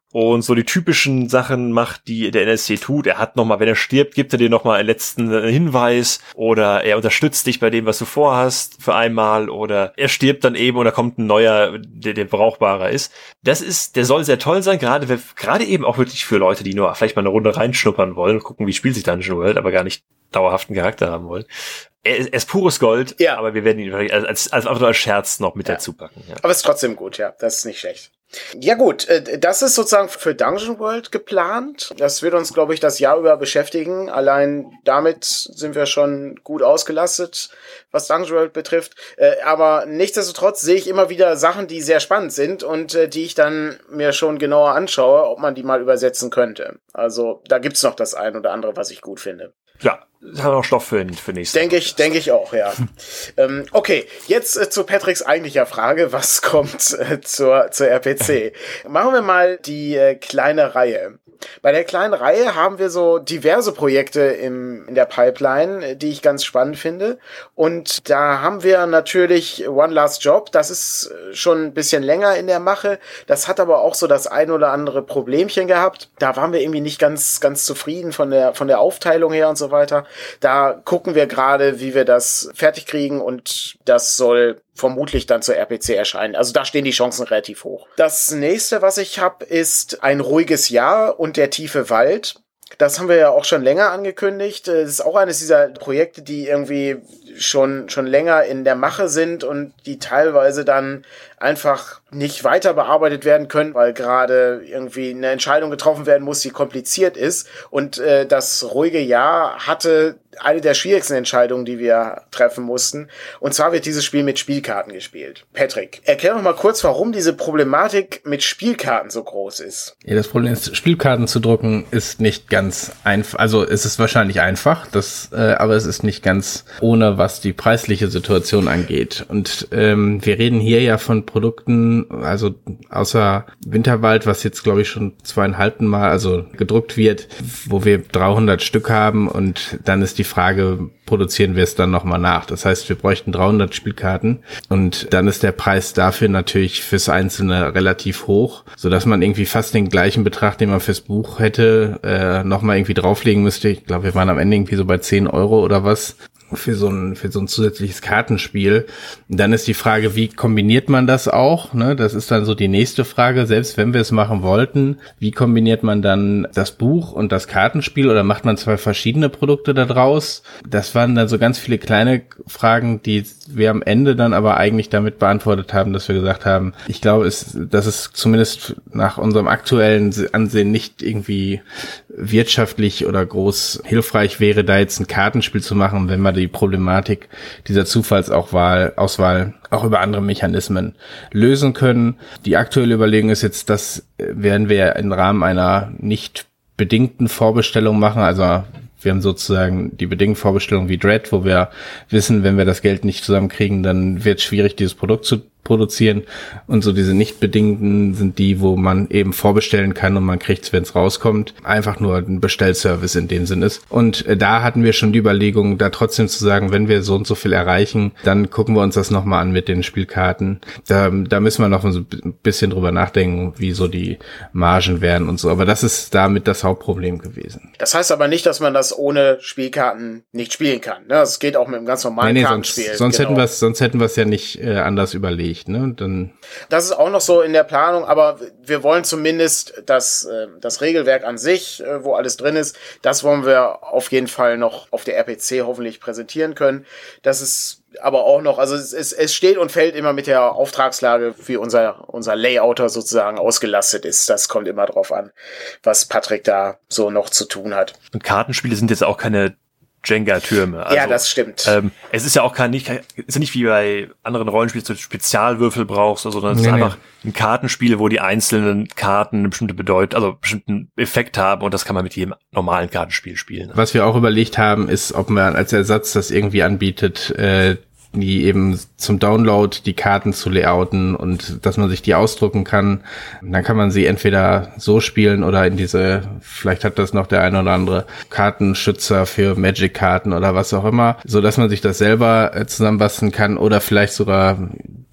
C: und so die typischen Sachen macht, die der N S C tut. Er hat nochmal, wenn er stirbt, gibt er dir nochmal einen letzten Hinweis oder er unterstützt dich bei dem, was du vorhast für einmal oder er stirbt dann eben und da kommt ein neuer, der, der brauchbarer ist. Das ist, der soll sehr toll sein, gerade gerade eben auch wirklich für Leute, die nur vielleicht mal eine Runde reinschnuppern wollen und gucken, wie spielt sich Dungeon World, aber gar nicht dauerhaften Charakter haben wollen. Er ist, er ist pures Gold, ja. Aber wir werden ihn als, als, als, einfach nur als Scherz noch mit ja. dazu packen. Ja.
A: Aber es ist trotzdem gut, ja. Das ist nicht schlecht. Ja gut, das ist sozusagen für Dungeon World geplant. Das wird uns, glaube ich, das Jahr über beschäftigen. Allein damit sind wir schon gut ausgelastet, was Dungeon World betrifft. Aber nichtsdestotrotz sehe ich immer wieder Sachen, die sehr spannend sind und die ich dann mir schon genauer anschaue, ob man die mal übersetzen könnte. Also da gibt's noch das ein oder andere, was ich gut finde.
C: Ja, das haben wir noch Stoff für, für nächstes
A: Denke ich, denke ich auch, ja. ähm, okay, jetzt äh, zu Patricks eigentlicher Frage, was kommt äh, zur, zur R P C? Machen wir mal die äh, kleine Reihe. Bei der kleinen Reihe haben wir so diverse Projekte im, in der Pipeline, die ich ganz spannend finde. Und da haben wir natürlich One Last Job. Das ist schon ein bisschen länger in der Mache. Das hat aber auch so das ein oder andere Problemchen gehabt. Da waren wir irgendwie nicht ganz, ganz zufrieden von der, von der Aufteilung her und so weiter. Da gucken wir gerade, wie wir das fertig kriegen und das soll vermutlich dann zur R P C erscheinen. Also da stehen die Chancen relativ hoch. Das nächste, was ich habe, ist Ein ruhiges Jahr und der tiefe Wald. Das haben wir ja auch schon länger angekündigt. Das ist auch eines dieser Projekte, die irgendwie schon schon länger in der Mache sind und die teilweise dann einfach nicht weiter bearbeitet werden können, weil gerade irgendwie eine Entscheidung getroffen werden muss, die kompliziert ist. Und äh, das ruhige Jahr hatte eine der schwierigsten Entscheidungen, die wir treffen mussten. Und zwar wird dieses Spiel mit Spielkarten gespielt. Patrick, erklär noch mal kurz, warum diese Problematik mit Spielkarten so groß ist.
B: Ja, das Problem ist, Spielkarten zu drucken ist nicht ganz einfach. Also es ist wahrscheinlich einfach, das, äh, aber es ist nicht ganz ohne, was die preisliche Situation angeht. Und ähm, wir reden hier ja von Produkten, also außer Winterwald, was jetzt glaube ich schon zweieinhalbten Mal also gedruckt wird, wo wir dreihundert Stück haben und dann ist die Frage, produzieren wir es dann nochmal nach. Das heißt, wir bräuchten dreihundert Spielkarten und dann ist der Preis dafür natürlich fürs Einzelne relativ hoch, sodass man irgendwie fast den gleichen Betrag, den man fürs Buch hätte, äh, nochmal irgendwie drauflegen müsste. Ich glaube, wir waren am Ende irgendwie so bei zehn Euro oder was für so ein für so ein zusätzliches Kartenspiel. Und dann ist die Frage, wie kombiniert man das auch? Ne? Das ist dann so die nächste Frage. Selbst wenn wir es machen wollten, wie kombiniert man dann das Buch und das Kartenspiel oder macht man zwei verschiedene Produkte da draus? Das waren dann so ganz viele kleine Fragen, die wir am Ende dann aber eigentlich damit beantwortet haben, dass wir gesagt haben, ich glaube, es, dass es zumindest nach unserem aktuellen Ansehen nicht irgendwie wirtschaftlich oder groß hilfreich wäre, da jetzt ein Kartenspiel zu machen, wenn man die Problematik dieser Zufallsauswahl Auswahl auch über andere Mechanismen lösen können. Die aktuelle Überlegung ist jetzt, das werden wir im Rahmen einer nicht bedingten Vorbestellung machen, also wir haben sozusagen die bedingte Vorbestellung wie Dread, wo wir wissen, wenn wir das Geld nicht zusammenkriegen, dann wird es schwierig, dieses Produkt zu produzieren. Und so diese nicht bedingten sind die, wo man eben vorbestellen kann und man kriegt es, wenn es rauskommt. Einfach nur ein Bestellservice in dem Sinn ist. Und äh, da hatten wir schon die Überlegung, da trotzdem zu sagen, wenn wir so und so viel erreichen, dann gucken wir uns das nochmal an mit den Spielkarten. Da, da müssen wir noch so ein bisschen drüber nachdenken, wie so die Margen wären und so. Aber das ist damit das Hauptproblem gewesen.
A: Das heißt aber nicht, dass man das ohne Spielkarten nicht spielen kann. Ne? Das geht auch mit einem ganz normalen nee, nee, Kartenspiel.
B: Sonst, sonst genau. hätten wir es, sonst hätten wir es ja nicht äh, anders überlegt. Ne? Und dann
A: das ist auch noch so in der Planung, aber wir wollen zumindest das, äh, das Regelwerk an sich, äh, wo alles drin ist, das wollen wir auf jeden Fall noch auf der R P C hoffentlich präsentieren können. Das ist aber auch noch, also es, es, es steht und fällt immer mit der Auftragslage, wie unser, unser Layouter sozusagen ausgelastet ist. Das kommt immer drauf an, was Patrick da so noch zu tun hat.
C: Und Kartenspiele sind jetzt auch keine Jenga-Türme. Also,
A: ja, das stimmt.
C: Ähm, es ist ja auch kein, nicht, ist ja nicht wie bei anderen Rollenspielen, dass du Spezialwürfel brauchst, sondern es nee, ist einfach nee. ein Kartenspiel, wo die einzelnen Karten eine bestimmte Bedeutung, also einen bestimmten Effekt haben und das kann man mit jedem normalen Kartenspiel spielen.
B: Was wir auch überlegt haben, ist, ob man als Ersatz das irgendwie anbietet, äh, die eben zum Download die Karten zu layouten und dass man sich die ausdrucken kann. Und dann kann man sie entweder so spielen oder in diese, vielleicht hat das noch der eine oder andere Kartenschützer für Magic-Karten oder was auch immer, so dass man sich das selber zusammenbasteln kann oder vielleicht sogar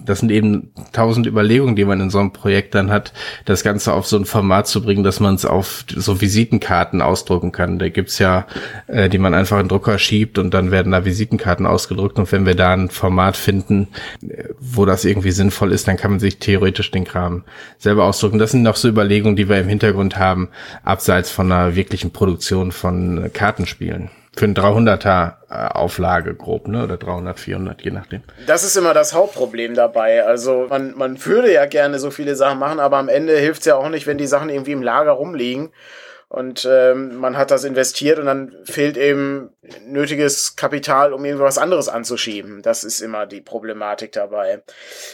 B: das sind eben tausend Überlegungen, die man in so einem Projekt dann hat, das Ganze auf so ein Format zu bringen, dass man es auf so Visitenkarten ausdrucken kann. Da gibt's ja, äh, die man einfach in den Drucker schiebt und dann werden da Visitenkarten ausgedruckt. Und wenn wir da ein Format finden, wo das irgendwie sinnvoll ist, dann kann man sich theoretisch den Kram selber ausdrucken. Das sind noch so Überlegungen, die wir im Hintergrund haben, abseits von einer wirklichen Produktion von Kartenspielen. Für eine dreihunderter Auflage grob, ne? Oder dreihundert, vierhundert, je nachdem.
A: Das ist immer das Hauptproblem dabei. Also man, man würde ja gerne so viele Sachen machen, aber am Ende hilft's ja auch nicht, wenn die Sachen irgendwie im Lager rumliegen und ähm, man hat das investiert und dann fehlt eben nötiges Kapital, um irgendwas anderes anzuschieben. Das ist immer die Problematik dabei.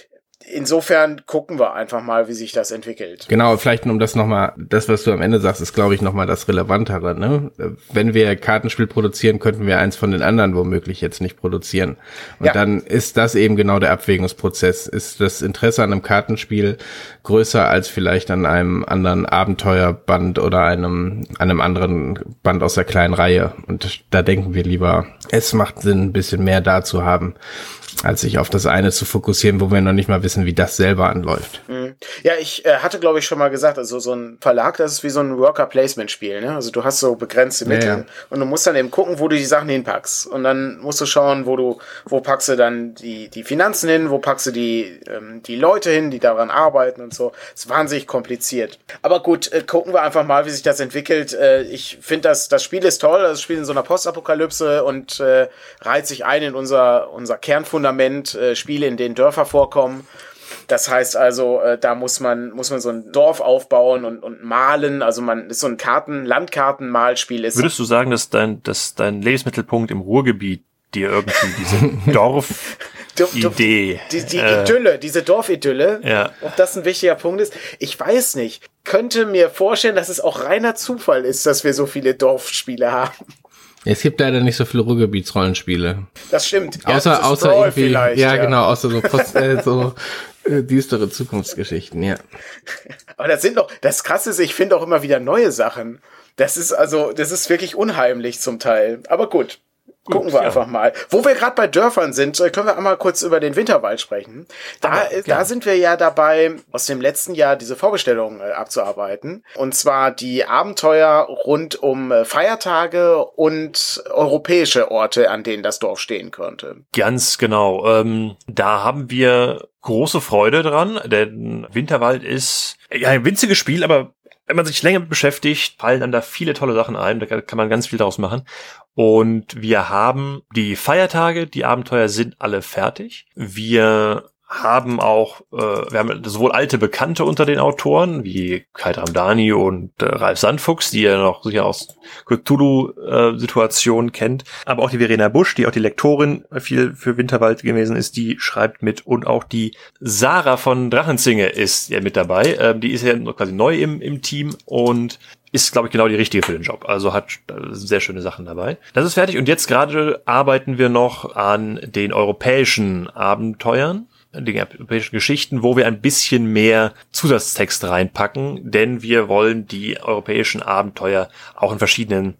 A: Insofern gucken wir einfach mal, wie sich das entwickelt.
B: Genau, vielleicht um das nochmal, das, was du am Ende sagst, ist, glaube ich, nochmal das Relevantere, ne? Wenn wir Kartenspiel produzieren, könnten wir eins von den anderen womöglich jetzt nicht produzieren. Und ja. Dann ist das eben genau der Abwägungsprozess. Ist das Interesse an einem Kartenspiel größer als vielleicht an einem anderen Abenteuerband oder einem, einem anderen Band aus der kleinen Reihe? Und da denken wir lieber, es macht Sinn, ein bisschen mehr da zu haben, als sich auf das eine zu fokussieren, wo wir noch nicht mal wissen, wie das selber anläuft.
A: Ja, ich äh, hatte, glaube ich, schon mal gesagt, also so ein Verlag, das ist wie so ein Worker-Placement-Spiel, ne? Also du hast so begrenzte Mittel ja, ja. und du musst dann eben gucken, wo du die Sachen hinpackst. Und dann musst du schauen, wo du, wo packst du dann die, die Finanzen hin, wo packst du die, ähm, die Leute hin, die daran arbeiten und so. Das ist wahnsinnig kompliziert. Aber gut, äh, gucken wir einfach mal, wie sich das entwickelt. Äh, ich finde, das, das Spiel ist toll, das Spiel in so einer Postapokalypse und äh, reiht sich ein in unser, unser Kernfundament, Äh, Spiele, in denen Dörfer vorkommen. Das heißt also, äh, da muss man muss man so ein Dorf aufbauen und, und malen. Also man ist so ein Karten, Landkartenmalspiel ist.
C: Würdest du sagen, dass dein, dass dein Lebensmittelpunkt im Ruhrgebiet dir irgendwie diese Dorf-Idee...
A: die, die äh, Idylle, diese Dorfidylle,
C: ja.
A: ob das ein wichtiger Punkt ist, ich weiß nicht. Könnte mir vorstellen, dass es auch reiner Zufall ist, dass wir so viele Dorfspiele haben.
B: Es gibt leider nicht so viele Ruhrgebietsrollenspiele.
A: Das stimmt.
B: Außer,
A: ja,
B: außer irgendwie, ja,
A: ja,
B: genau, außer so, Post, äh, so äh, düstere Zukunftsgeschichten, ja.
A: Aber das sind doch, das Krasse ist, ich finde auch immer wieder neue Sachen. Das ist also, das ist wirklich unheimlich zum Teil. Aber gut. Gucken wir ja. einfach mal. Wo wir gerade bei Dörfern sind, können wir einmal kurz über den Winterwald sprechen. Da, ja, da sind wir ja dabei, aus dem letzten Jahr diese Vorbestellung äh, abzuarbeiten. Und zwar die Abenteuer rund um äh, Feiertage und europäische Orte, an denen das Dorf stehen könnte.
C: Ganz genau. Ähm, da haben wir große Freude dran, denn Winterwald ist ja ein winziges Spiel, aber wenn man sich länger beschäftigt, fallen dann da viele tolle Sachen ein. Da kann man ganz viel daraus machen. Und wir haben die Feiertage, die Abenteuer sind alle fertig. Wir haben auch, äh, wir haben sowohl alte Bekannte unter den Autoren, wie Kai Ramdani und äh, Ralf Sandfuchs, die ihr noch sicher aus Cthulhu-Situationen äh, kennt, aber auch die Verena Busch, die auch die Lektorin viel für Winterwald gewesen ist, die schreibt mit, und auch die Sarah von Drachenzinge ist ja mit dabei. Ähm, die ist ja quasi neu im, im Team und ist, glaube ich, genau die richtige für den Job. Also hat sehr schöne Sachen dabei. Das ist fertig und jetzt gerade arbeiten wir noch an den europäischen Abenteuern, die europäischen Geschichten, wo wir ein bisschen mehr Zusatztext reinpacken, denn wir wollen die europäischen Abenteuer auch in verschiedenen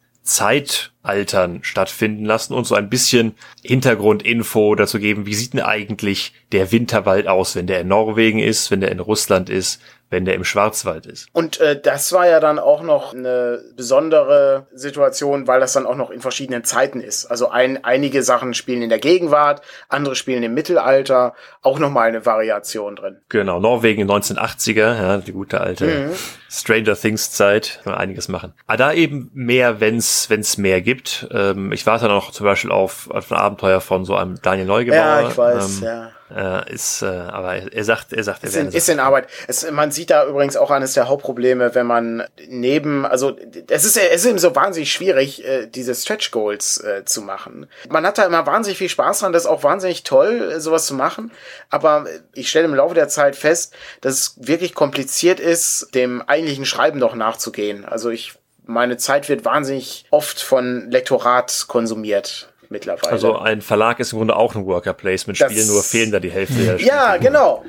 C: Zeitaltern stattfinden lassen und so ein bisschen Hintergrundinfo dazu geben, wie sieht denn eigentlich der Winterwald aus, wenn der in Norwegen ist, wenn der in Russland ist, wenn der im Schwarzwald ist.
A: Und äh, das war ja dann auch noch eine besondere Situation, weil das dann auch noch in verschiedenen Zeiten ist. Also ein, einige Sachen spielen in der Gegenwart, andere spielen im Mittelalter, auch nochmal eine Variation drin.
C: Genau, Norwegen in neunzehnhundertachtziger, ja, die gute alte mhm. Stranger Things Zeit, kann man einiges machen. Aber da eben mehr, wenn's wenn's mehr gibt. Ähm, ich warte noch zum Beispiel auf, auf ein Abenteuer von so einem Daniel Neugebauer.
A: Ja, ich weiß, ähm, ja.
C: Äh, ist, äh, aber er, er sagt, er sagt, er
A: ist in, ist in Arbeit. Es, man sieht da übrigens auch eines der Hauptprobleme, wenn man neben, also es ist, es ist eben so wahnsinnig schwierig, äh, diese Stretch Goals äh, zu machen. Man hat da immer wahnsinnig viel Spaß dran, das ist auch wahnsinnig toll, äh, sowas zu machen. Aber ich stelle im Laufe der Zeit fest, dass es wirklich kompliziert ist, dem eigentlichen Schreiben noch nachzugehen. Also ich, meine Zeit wird wahnsinnig oft von Lektorat konsumiert. Mittlerweile.
C: Also ein Verlag ist im Grunde auch ein Worker-Placement-Spiel, nur fehlen da die Hälfte der Spiele.
A: Ja, genau.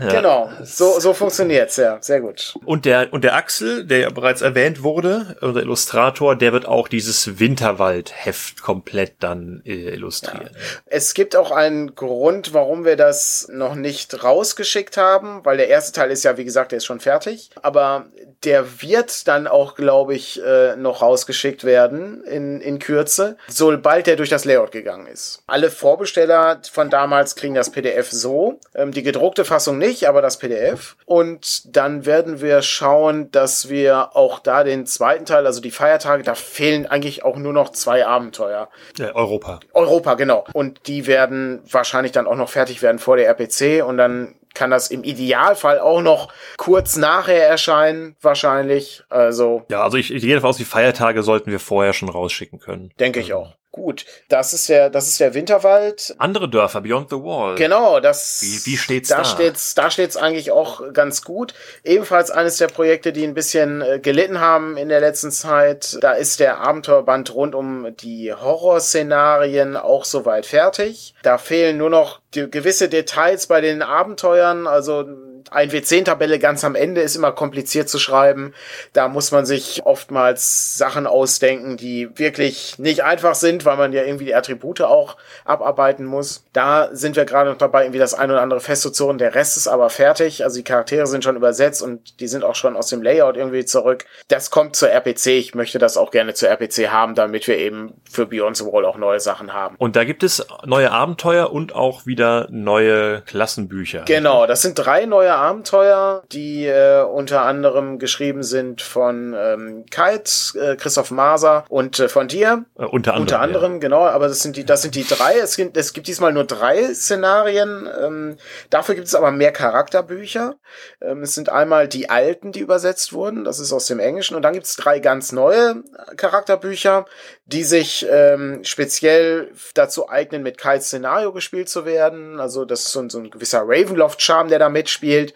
C: Ja.
A: Genau, so, so funktioniert's, ja, sehr gut.
C: Und der, und der Axel, der ja bereits erwähnt wurde, unser Illustrator, der wird auch dieses Winterwald-Heft komplett dann äh, illustrieren.
A: Ja. Es gibt auch einen Grund, warum wir das noch nicht rausgeschickt haben, weil der erste Teil ist ja, wie gesagt, der ist schon fertig, aber der wird dann auch, glaube ich, äh, noch rausgeschickt werden in, in Kürze, sobald der durch das Layout gegangen ist. Alle Vorbesteller von damals kriegen das P D F so, ähm, die gedruckte Fassung nicht, aber das P D F. Und dann werden wir schauen, dass wir auch da den zweiten Teil, also die Feiertage, da fehlen eigentlich auch nur noch zwei Abenteuer.
C: Ja, Europa.
A: Europa, genau. Und die werden wahrscheinlich dann auch noch fertig werden vor der R P C und dann kann das im Idealfall auch noch kurz nachher erscheinen, wahrscheinlich. Also
C: ja, also ich, ich gehe davon aus, die Feiertage sollten wir vorher schon rausschicken können.
A: Denke ich auch. Gut, das ist der, das ist der Winterwald.
C: Andere Dörfer, Beyond the Wall.
A: Genau, das.
C: Wie, wie steht's
A: da?
C: Da
A: steht's, da steht's eigentlich auch ganz gut. Ebenfalls eines der Projekte, die ein bisschen äh, gelitten haben in der letzten Zeit. Da ist der Abenteuerband rund um die Horrorszenarien auch soweit fertig. Da fehlen nur noch die, gewisse Details bei den Abenteuern, also ein W zehn-Tabelle ganz am Ende ist immer kompliziert zu schreiben. Da muss man sich oftmals Sachen ausdenken, die wirklich nicht einfach sind, weil man ja irgendwie die Attribute auch abarbeiten muss. Da sind wir gerade noch dabei, irgendwie das ein oder andere festzuzurren. Der Rest ist aber fertig. Also die Charaktere sind schon übersetzt und die sind auch schon aus dem Layout irgendwie zurück. Das kommt zur R P C. Ich möchte das auch gerne zur R P C haben, damit wir eben für Beyond the Wall auch neue Sachen haben.
C: Und da gibt es neue Abenteuer und auch wieder neue Klassenbücher.
A: Genau, das sind drei neue Abenteuer, die äh, unter anderem geschrieben sind von ähm, Kite, äh, Christoph Maser und äh, von dir.
C: Äh, unter anderem.
A: Unter anderem, ja. Genau, aber das sind die, das sind die drei. Es gibt, es gibt diesmal nur drei Szenarien. Ähm, dafür gibt es aber mehr Charakterbücher. Ähm, es sind einmal die alten, die übersetzt wurden. Das ist aus dem Englischen. Und dann gibt es drei ganz neue Charakterbücher, die sich ähm, speziell dazu eignen, mit Kites Szenario gespielt zu werden. Also das ist so ein, so ein gewisser Ravenloft-Charme, der da mitspielt.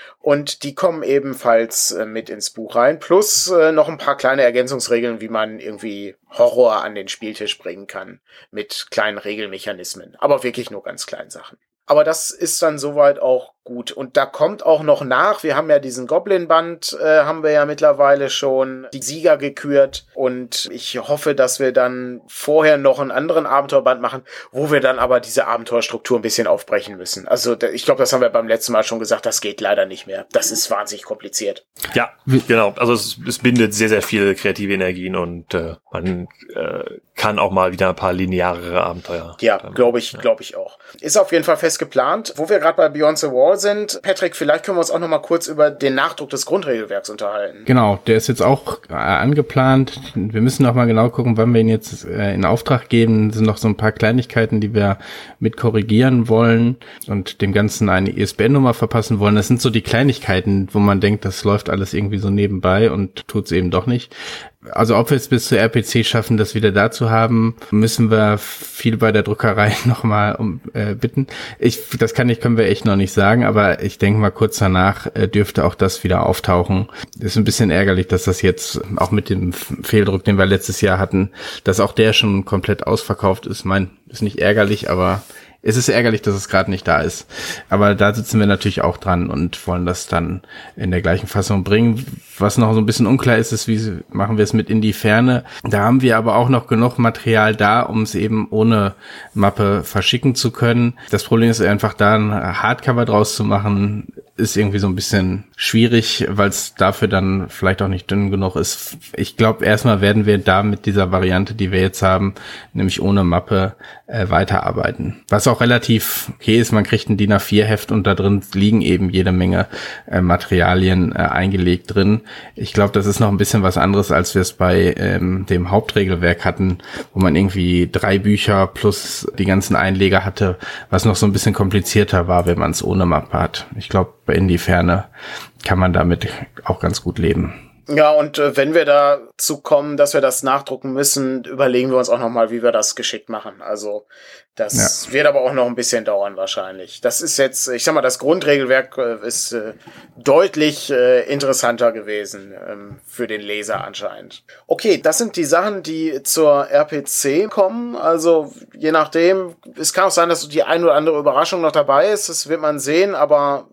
A: Und die kommen ebenfalls äh, mit ins Buch rein. Plus äh, noch ein paar kleine Ergänzungsregeln, wie man irgendwie Horror an den Spieltisch bringen kann. Mit kleinen Regelmechanismen. Aber wirklich nur ganz kleinen Sachen. Aber das ist dann soweit auch gut. Und da kommt auch noch nach, wir haben ja diesen Goblin-Band, äh, haben wir ja mittlerweile schon die Sieger gekürt. Und ich hoffe, dass wir dann vorher noch einen anderen Abenteuerband machen, wo wir dann aber diese Abenteuerstruktur ein bisschen aufbrechen müssen. Also ich glaube, das haben wir beim letzten Mal schon gesagt, das geht leider nicht mehr. Das ist wahnsinnig kompliziert.
C: Ja, genau. Also es, es bindet sehr, sehr viele kreative Energien und äh, man äh, kann auch mal wieder ein paar linearere Abenteuer.
A: Ja, glaube ich, ja. glaube ich auch. Ist auf jeden Fall fest geplant. Wo wir gerade bei Beyond the Wall sind, Patrick, vielleicht können wir uns auch noch mal kurz über den Nachdruck des Grundregelwerks unterhalten.
B: Genau, der ist jetzt auch äh, angeplant. Wir müssen noch mal genau gucken, wann wir ihn jetzt äh, in Auftrag geben. Es sind noch so ein paar Kleinigkeiten, die wir mit korrigieren wollen und dem Ganzen eine I S B N-Nummer verpassen wollen. Das sind so die Kleinigkeiten, wo man denkt, das läuft alles irgendwie so nebenbei und tut's eben doch nicht. Also ob wir es bis zur R P C schaffen, das wieder da zu haben, müssen wir viel bei der Druckerei nochmal um äh, bitten. Ich, das kann ich, können wir echt noch nicht sagen, aber ich denke mal kurz danach äh, dürfte auch das wieder auftauchen. Ist ein bisschen ärgerlich, dass das jetzt auch mit dem Fehldruck, den wir letztes Jahr hatten, dass auch der schon komplett ausverkauft ist. Mein, ist nicht ärgerlich, aber es ist ärgerlich, dass es gerade nicht da ist. Aber da sitzen wir natürlich auch dran und wollen das dann in der gleichen Fassung bringen. Was noch so ein bisschen unklar ist, ist, wie machen wir es mit in die Ferne. Da haben wir aber auch noch genug Material da, um es eben ohne Mappe verschicken zu können. Das Problem ist einfach da, ein Hardcover draus zu machen, ist irgendwie so ein bisschen schwierig, weil es dafür dann vielleicht auch nicht dünn genug ist. Ich glaube, erstmal werden wir da mit dieser Variante, die wir jetzt haben, nämlich ohne Mappe, äh, weiterarbeiten. Was auch relativ okay ist, man kriegt ein D I N A vier Heft und da drin liegen eben jede Menge äh, Materialien äh, eingelegt drin. Ich glaube, das ist noch ein bisschen was anderes, als wir es bei ähm, dem Hauptregelwerk hatten, wo man irgendwie drei Bücher plus die ganzen Einleger hatte, was noch so ein bisschen komplizierter war, wenn man es ohne Mappe hat. Ich glaube, in die Ferne kann man damit auch ganz gut leben.
A: Ja, und äh, wenn wir dazu kommen, dass wir das nachdrucken müssen, überlegen wir uns auch nochmal, wie wir das geschickt machen. Also das ja. wird aber auch noch ein bisschen dauern wahrscheinlich. Das ist jetzt, ich sag mal, das Grundregelwerk äh, ist äh, deutlich äh, interessanter gewesen ähm, für den Leser anscheinend. Okay, das sind die Sachen, die zur R P C kommen. Also je nachdem, es kann auch sein, dass die ein oder andere Überraschung noch dabei ist. Das wird man sehen, aber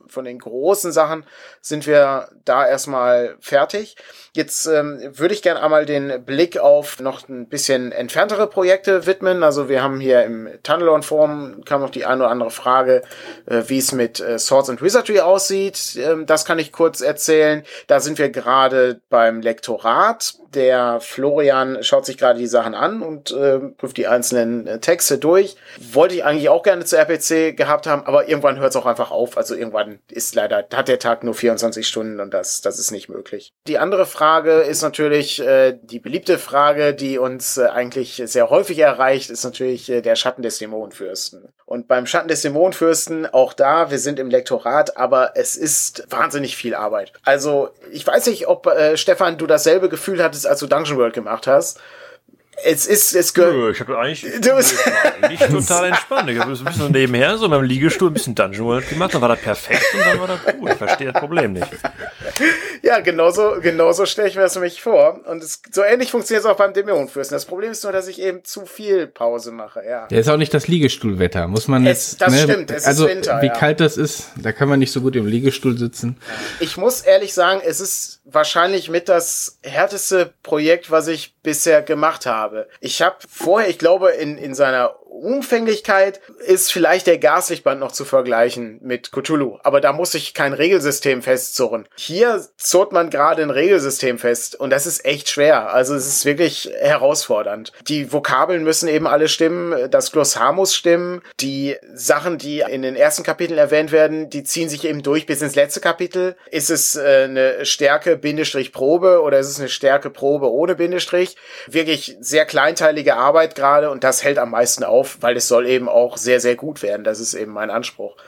A: von den großen Sachen sind wir da erstmal fertig. Jetzt ähm, würde ich gerne einmal den Blick auf noch ein bisschen entferntere Projekte widmen. Also wir haben hier im Tunnelon-Forum kam noch die eine oder andere Frage, äh, wie es mit äh, Swords and Wizardry aussieht. Ähm, das kann ich kurz erzählen. Da sind wir gerade beim Lektorat. Der Florian schaut sich gerade die Sachen an und äh, prüft die einzelnen äh, Texte durch. Wollte ich eigentlich auch gerne zu R P C gehabt haben, aber irgendwann hört es auch einfach auf. Also irgendwann ist leider, hat der Tag nur vierundzwanzig Stunden und das, das ist nicht möglich. Die andere Frage ist natürlich äh, die beliebte Frage, die uns äh, eigentlich sehr häufig erreicht, ist natürlich äh, der Schatten des Dämonenfürsten. Und beim Schatten des Dämonenfürsten, auch da, wir sind im Lektorat, aber es ist wahnsinnig viel Arbeit. Also ich weiß nicht, ob, äh, Stefan, du dasselbe Gefühl hattest, als du Dungeon World gemacht hast. Es ist, es gehört.
C: Ich habe eigentlich, du bist eigentlich total entspannt. Ich habe ein bisschen nebenher so in meinem Liegestuhl ein bisschen Dungeon World gemacht, dann war das perfekt und dann war das gut. Ich verstehe das Problem nicht.
A: Ja, genauso, genauso stelle ich mir das nämlich vor. Und es, so ähnlich funktioniert es auch beim Dämonenfürsten. Das Problem ist nur, dass ich eben zu viel Pause mache, ja.
B: Der ist auch nicht das Liegestuhlwetter, muss man
A: es,
B: jetzt.
A: Das
B: ne,
A: stimmt, es
B: also,
A: ist Winter.
B: Wie
A: ja.
B: kalt das ist, da kann man nicht so gut im Liegestuhl sitzen.
A: Ich muss ehrlich sagen, es ist wahrscheinlich mit das härteste Projekt, was ich bisher gemacht habe. Ich habe vorher, ich glaube, in, in seiner Umfänglichkeit ist vielleicht der Gaslichtband noch zu vergleichen mit Cthulhu. Aber da muss ich kein Regelsystem festzurren. Hier zurrt man gerade ein Regelsystem fest und das ist echt schwer. Also es ist wirklich herausfordernd. Die Vokabeln müssen eben alle stimmen, das Glossar muss stimmen. Die Sachen, die in den ersten Kapiteln erwähnt werden, die ziehen sich eben durch bis ins letzte Kapitel. Ist es äh, eine Stärke Bindestrich Probe oder ist es eine Stärke Probe ohne Bindestrich? Wirklich sehr kleinteilige Arbeit gerade und das hält am meisten auf, weil es soll eben auch sehr, sehr gut werden. Das ist eben mein Anspruch.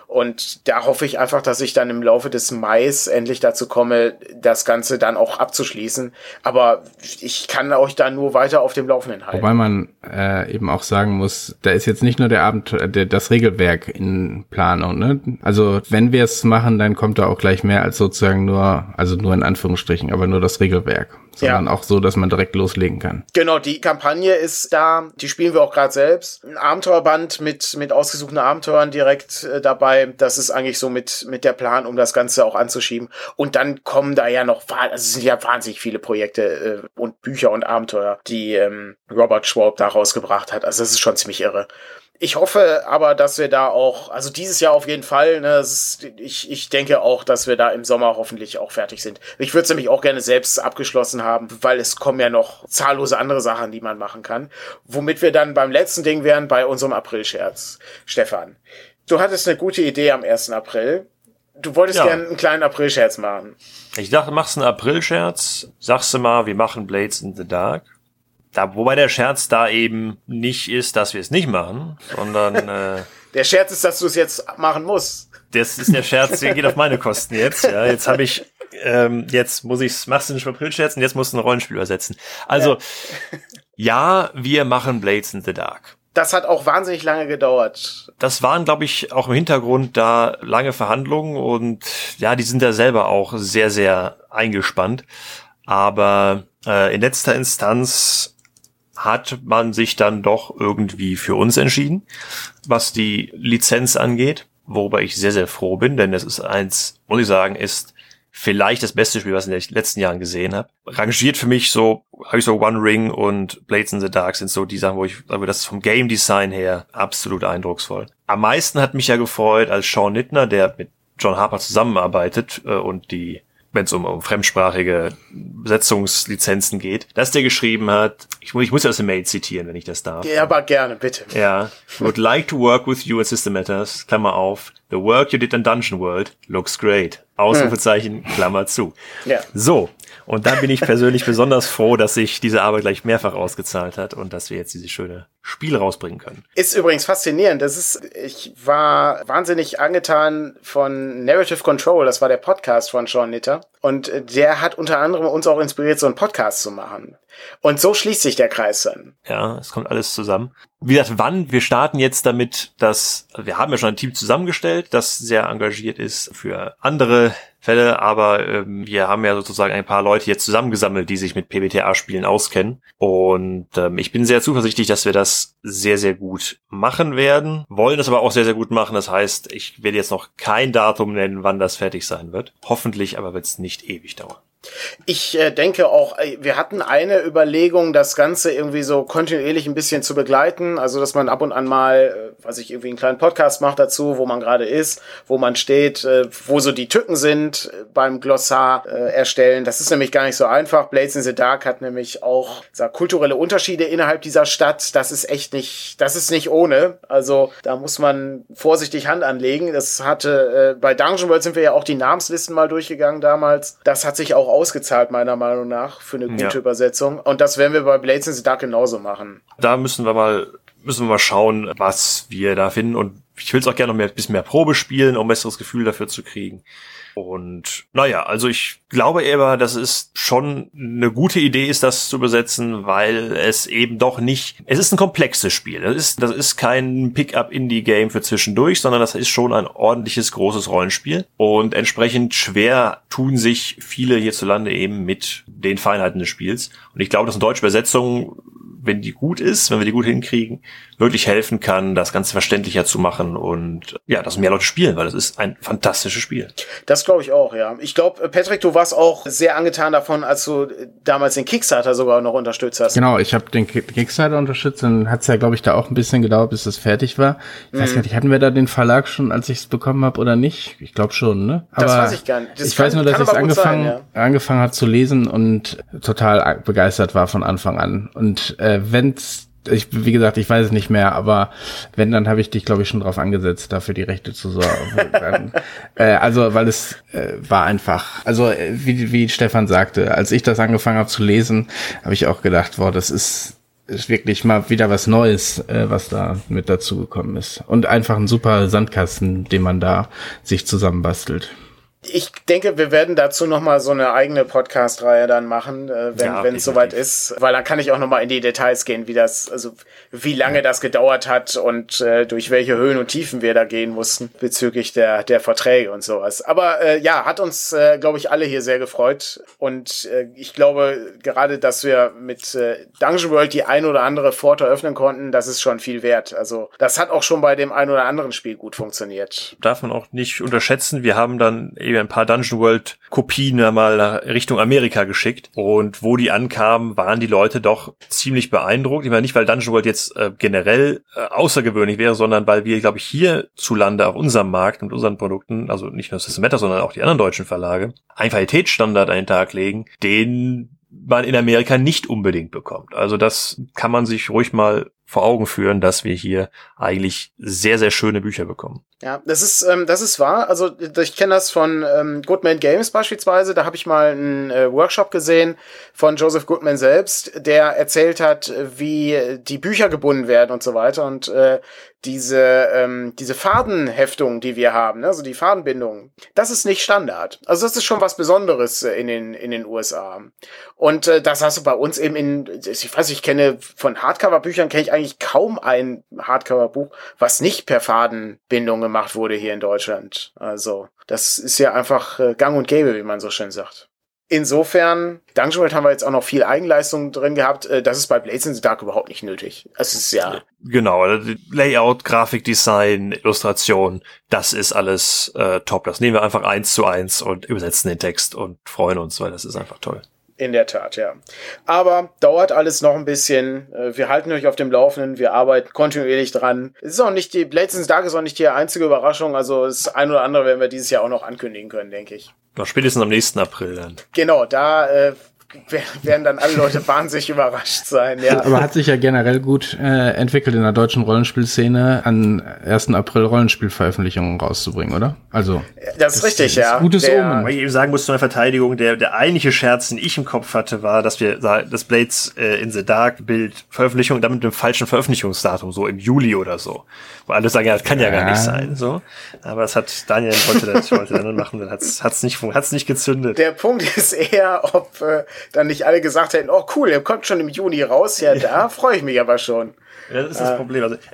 A: Und da hoffe ich einfach, dass ich dann im Laufe des Mais endlich dazu komme, das Ganze dann auch abzuschließen. Aber ich kann euch da nur weiter auf dem Laufenden halten.
B: Wobei man äh, eben auch sagen muss, da ist jetzt nicht nur der Abend, der, das Regelwerk in Planung, ne? Also wenn wir es machen, dann kommt da auch gleich mehr als sozusagen nur, also nur in Anführungsstrichen, aber nur das Regelwerk. Sondern ja. auch so, dass man direkt loslegen kann.
A: Genau, die Kampagne ist da, die spielen wir auch gerade selbst. Ein Abenteuerband mit mit ausgesuchten Abenteuern direkt äh, dabei. Das ist eigentlich so mit mit der Plan, um das Ganze auch anzuschieben. Und dann kommen da ja noch, also es sind ja wahnsinnig viele Projekte äh, und Bücher und Abenteuer, die ähm, Robert Schwab da rausgebracht hat. Also das ist schon ziemlich irre. Ich hoffe aber, dass wir da auch, also dieses Jahr auf jeden Fall, ne, das ist, ich, ich denke auch, dass wir da im Sommer hoffentlich auch fertig sind. Ich würde es nämlich auch gerne selbst abgeschlossen haben, weil es kommen ja noch zahllose andere Sachen, die man machen kann. Womit wir dann beim letzten Ding wären, bei unserem April-Scherz. Stefan, du hattest eine gute Idee am ersten April. Du wolltest ja. gerne einen kleinen April-Scherz machen.
C: Ich dachte, machst einen April-Scherz, sagst du mal, wir machen Blades in the Dark. Da, wobei der Scherz da eben nicht ist, dass wir es nicht machen, sondern äh,
A: der Scherz ist, dass du es jetzt machen musst.
C: Das ist der Scherz, der geht auf meine Kosten jetzt. Ja, jetzt habe ich, ähm, jetzt muss ich's, machst du nicht April-Scherz und jetzt musst du ein Rollenspiel übersetzen. Also ja. ja, wir machen Blades in the Dark.
A: Das hat auch wahnsinnig lange gedauert.
C: Das waren, glaube ich, auch im Hintergrund da lange Verhandlungen und ja, die sind da selber auch sehr, sehr eingespannt. Aber äh, in letzter Instanz hat man sich dann doch irgendwie für uns entschieden, was die Lizenz angeht, worüber ich sehr, sehr froh bin, denn es ist eins, muss ich sagen, ist vielleicht das beste Spiel, was ich in den letzten Jahren gesehen habe. Rangiert für mich so, habe ich so One Ring und Blades in the Dark sind so die Sachen, wo ich sage, das ist vom Game Design her absolut eindrucksvoll. Am meisten hat mich ja gefreut, als Sean Nittner, der mit John Harper zusammenarbeitet äh, und die wenn es um, um fremdsprachige Besetzungslizenzen geht, dass der geschrieben hat, ich, ich muss ja aus der Mail zitieren, wenn ich das darf.
A: Ja, aber gerne, bitte.
C: Ja. Would like to work with you in System Matters, Klammer auf, the work you did in Dungeon World looks great. Ausrufezeichen, Klammer zu.
A: Ja.
C: So. Und da bin ich persönlich besonders froh, dass sich diese Arbeit gleich mehrfach ausgezahlt hat und dass wir jetzt dieses schöne Spiel rausbringen können.
A: Ist übrigens faszinierend. Das ist, ich war wahnsinnig angetan von Narrative Control. Das war der Podcast von Sean Nitter. Und der hat unter anderem uns auch inspiriert, so einen Podcast zu machen. Und so schließt sich der Kreis dann.
C: Ja, es kommt alles zusammen. Wie gesagt, wann? Wir starten jetzt damit, dass, wir haben ja schon ein Team zusammengestellt, das sehr engagiert ist für andere Fälle, aber ähm, wir haben ja sozusagen ein paar Leute jetzt zusammengesammelt, die sich mit P B T A-Spielen auskennen. Und ähm, ich bin sehr zuversichtlich, dass wir das sehr, sehr gut machen werden. Wollen das aber auch sehr, sehr gut machen. Das heißt, ich werde jetzt noch kein Datum nennen, wann das fertig sein wird. Hoffentlich aber wird es nicht ewig dauern.
A: Ich äh, denke auch, wir hatten eine Überlegung, das Ganze irgendwie so kontinuierlich ein bisschen zu begleiten, also dass man ab und an mal, äh, weiß ich, irgendwie einen kleinen Podcast macht dazu, wo man gerade ist, wo man steht, äh, wo so die Tücken sind äh, beim Glossar äh, erstellen. Das ist nämlich gar nicht so einfach. Blades in the Dark hat nämlich auch sag, kulturelle Unterschiede innerhalb dieser Stadt. Das ist echt nicht, das ist nicht ohne. Also da muss man vorsichtig Hand anlegen. Das hatte, äh, bei Dungeon World sind wir ja auch die Namenslisten mal durchgegangen damals. Das hat sich auch ausgezahlt, meiner Meinung nach, für eine gute ja. Übersetzung. Und das werden wir bei Blades in the Dark genauso machen.
C: Da müssen wir mal, müssen wir mal schauen, was wir da finden. Und ich will es auch gerne noch mehr, ein bisschen mehr Probe spielen, um ein besseres Gefühl dafür zu kriegen. Und naja, also ich glaube aber, dass es schon eine gute Idee ist, das zu übersetzen, weil es eben doch nicht, es ist ein komplexes Spiel. Das ist, das ist kein Pick-up-Indie-Game für zwischendurch, sondern das ist schon ein ordentliches, großes Rollenspiel. Und entsprechend schwer tun sich viele hierzulande eben mit den Feinheiten des Spiels. Und ich glaube, dass eine deutsche Übersetzung, wenn die gut ist, wenn wir die gut hinkriegen, wirklich helfen kann, das Ganze verständlicher zu machen und ja, dass mehr Leute spielen, weil das ist ein fantastisches Spiel.
A: Das glaube ich auch, ja. Ich glaube, Patrick, du warst auch sehr angetan davon, als du damals den Kickstarter sogar noch unterstützt hast.
B: Genau, ich habe den Kickstarter unterstützt, dann hat es ja, glaube ich, da auch ein bisschen gedauert, bis das fertig war. Ich mhm. weiß gar nicht, hatten wir da den Verlag schon, als ich es bekommen habe oder nicht? Ich glaube schon, ne? Aber
A: das weiß ich gar nicht. Das
B: ich
A: kann,
B: weiß nur, dass ich angefangen,
A: sein, ja.
B: angefangen habe zu lesen und total begeistert war von Anfang an. Und äh, wenn's Ich, wie gesagt, ich weiß es nicht mehr, aber wenn, dann habe ich dich, glaube ich, schon drauf angesetzt, dafür die Rechte zu sorgen. äh, also, weil es äh, war einfach, also äh, wie, wie Stefan sagte, als ich das angefangen habe zu lesen, habe ich auch gedacht, boah, das ist, ist wirklich mal wieder was Neues, äh, was da mit dazugekommen ist. Und einfach ein super Sandkasten, den man da sich zusammenbastelt.
A: Ich denke, wir werden dazu nochmal so eine eigene Podcast-Reihe dann machen, äh, wenn
C: ja,
A: wenn es soweit ist, weil dann kann ich auch nochmal in die Details gehen, wie das, also wie lange das gedauert hat und äh, durch welche Höhen und Tiefen wir da gehen mussten bezüglich der der Verträge und sowas. Aber äh, ja, hat uns, äh, glaube ich, alle hier sehr gefreut und äh, ich glaube gerade, dass wir mit äh, Dungeon World die ein oder andere Pforte öffnen konnten, das ist schon viel wert. Also das hat auch schon bei dem ein oder anderen Spiel gut funktioniert.
C: Darf man auch nicht unterschätzen. Wir haben dann eben ein paar Dungeon World Kopien mal Richtung Amerika geschickt und wo die ankamen, waren die Leute doch ziemlich beeindruckt. Ich meine nicht, weil Dungeon World jetzt äh, generell äh, außergewöhnlich wäre, sondern weil wir, glaube ich, hierzulande auf unserem Markt mit unseren Produkten, also nicht nur System Matters, sondern auch die anderen deutschen Verlage, einen Qualitätsstandard an den Tag legen, den man in Amerika nicht unbedingt bekommt. Also das kann man sich ruhig mal vor Augen führen, dass wir hier eigentlich sehr, sehr schöne Bücher bekommen.
A: Ja, das ist ähm, das ist wahr. Also ich kenne das von ähm, Goodman Games beispielsweise. Da habe ich mal einen äh, Workshop gesehen von Joseph Goodman selbst, der erzählt hat, wie die Bücher gebunden werden und so weiter. Und äh, diese ähm, diese Fadenheftung, die wir haben, ne? Also die Fadenbindung, das ist nicht Standard. Also das ist schon was Besonderes äh, in den in den U S A. Und äh, das hast du bei uns eben in, ich weiß, ich kenne von Hardcover-Büchern kenne ich eigentlich kaum ein Hardcover-Buch, was nicht per Fadenbindung gemacht wurde hier in Deutschland. Also das ist ja einfach äh, gang und gäbe, wie man so schön sagt. Insofern, Dungeon World haben wir jetzt auch noch viel Eigenleistung drin gehabt. Äh, das ist bei Blades in the Dark überhaupt nicht nötig. Es ist ja...
C: Genau, Layout, Grafikdesign, Illustration, das ist alles äh, top. Das nehmen wir einfach eins zu eins und übersetzen den Text und freuen uns, weil das ist einfach toll.
A: In der Tat, ja. Aber dauert alles noch ein bisschen. Wir halten euch auf dem Laufenden. Wir arbeiten kontinuierlich dran. Es ist auch nicht die, Blades in the Dark ist auch nicht die einzige Überraschung. Also das ein oder andere werden wir dieses Jahr auch noch ankündigen können, denke ich.
C: Noch spätestens am nächsten April dann.
A: Genau, da äh, werden dann alle Leute wahnsinnig überrascht sein. Ja.
B: Aber hat sich ja generell gut äh, entwickelt in der deutschen Rollenspielszene, an ersten April Rollenspielveröffentlichungen rauszubringen, oder? Also
A: das ist richtig,
B: ist
A: ja.
B: Gutes
A: der,
B: Omen.
C: Was ich eben sagen muss zu einer Verteidigung, der der eigentliche Scherz, den ich im Kopf hatte, war, dass wir das Blades äh, in the Dark Bild Veröffentlichung dann mit dem falschen Veröffentlichungsdatum, so im Juli oder so. Wo alle sagen, ja, das kann ja, ja gar nicht sein, so. Aber das hat Daniel wollte das wollte dann machen, dann hat's hat's nicht hat's nicht gezündet.
A: Der Punkt ist eher, ob äh, dann nicht alle gesagt hätten, oh cool, der kommt schon im Juni raus, ja, da freue ich mich aber schon.
C: Ja, das ist das äh. Problem. Also es ist,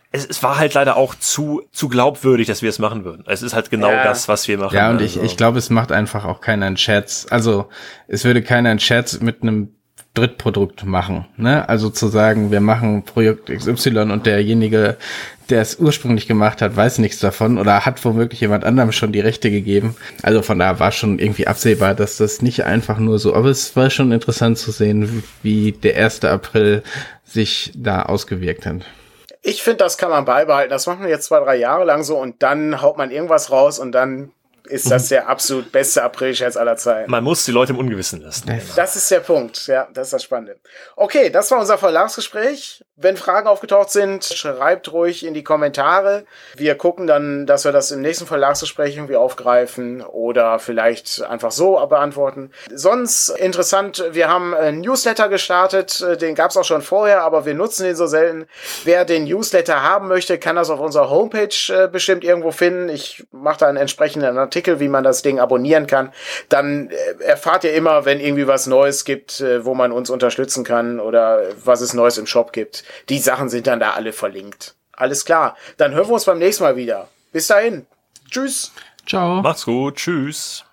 C: es, es war halt leider auch zu zu glaubwürdig, dass wir es machen würden. Es ist halt genau
A: ja.
C: das, was wir machen.
B: Ja, und
C: also.
B: ich, ich glaube, es macht einfach auch keiner einen Scherz. Also es würde keiner einen Scherz mit einem Drittprodukt machen, ne? Also zu sagen, wir machen Projekt X Y und derjenige, der es ursprünglich gemacht hat, weiß nichts davon oder hat womöglich jemand anderem schon die Rechte gegeben. Also von daher war schon irgendwie absehbar, dass das nicht einfach nur so, aber es war schon interessant zu sehen, wie der erste April sich da ausgewirkt hat.
A: Ich finde, das kann man beibehalten. Das machen wir jetzt zwei, drei Jahre lang so und dann haut man irgendwas raus und dann ist das der absolut beste Aprilscherz aller Zeiten.
C: Man muss die Leute im Ungewissen lassen.
A: Das ist der Punkt, ja, das ist das Spannende. Okay, das war unser Verlagsgespräch. Wenn Fragen aufgetaucht sind, schreibt ruhig in die Kommentare. Wir gucken dann, dass wir das im nächsten Verlagsgespräch irgendwie aufgreifen oder vielleicht einfach so beantworten. Sonst interessant, wir haben einen Newsletter gestartet, den gab es auch schon vorher, aber wir nutzen den so selten. Wer den Newsletter haben möchte, kann das auf unserer Homepage bestimmt irgendwo finden. Ich mache da einen entsprechenden Artikel, wie man das Ding abonnieren kann. Dann erfahrt ihr immer, wenn irgendwie was Neues gibt, wo man uns unterstützen kann oder was es Neues im Shop gibt. Die Sachen sind dann da alle verlinkt. Alles klar. Dann hören wir uns beim nächsten Mal wieder. Bis dahin. Tschüss.
B: Ciao.
C: Macht's gut. Tschüss.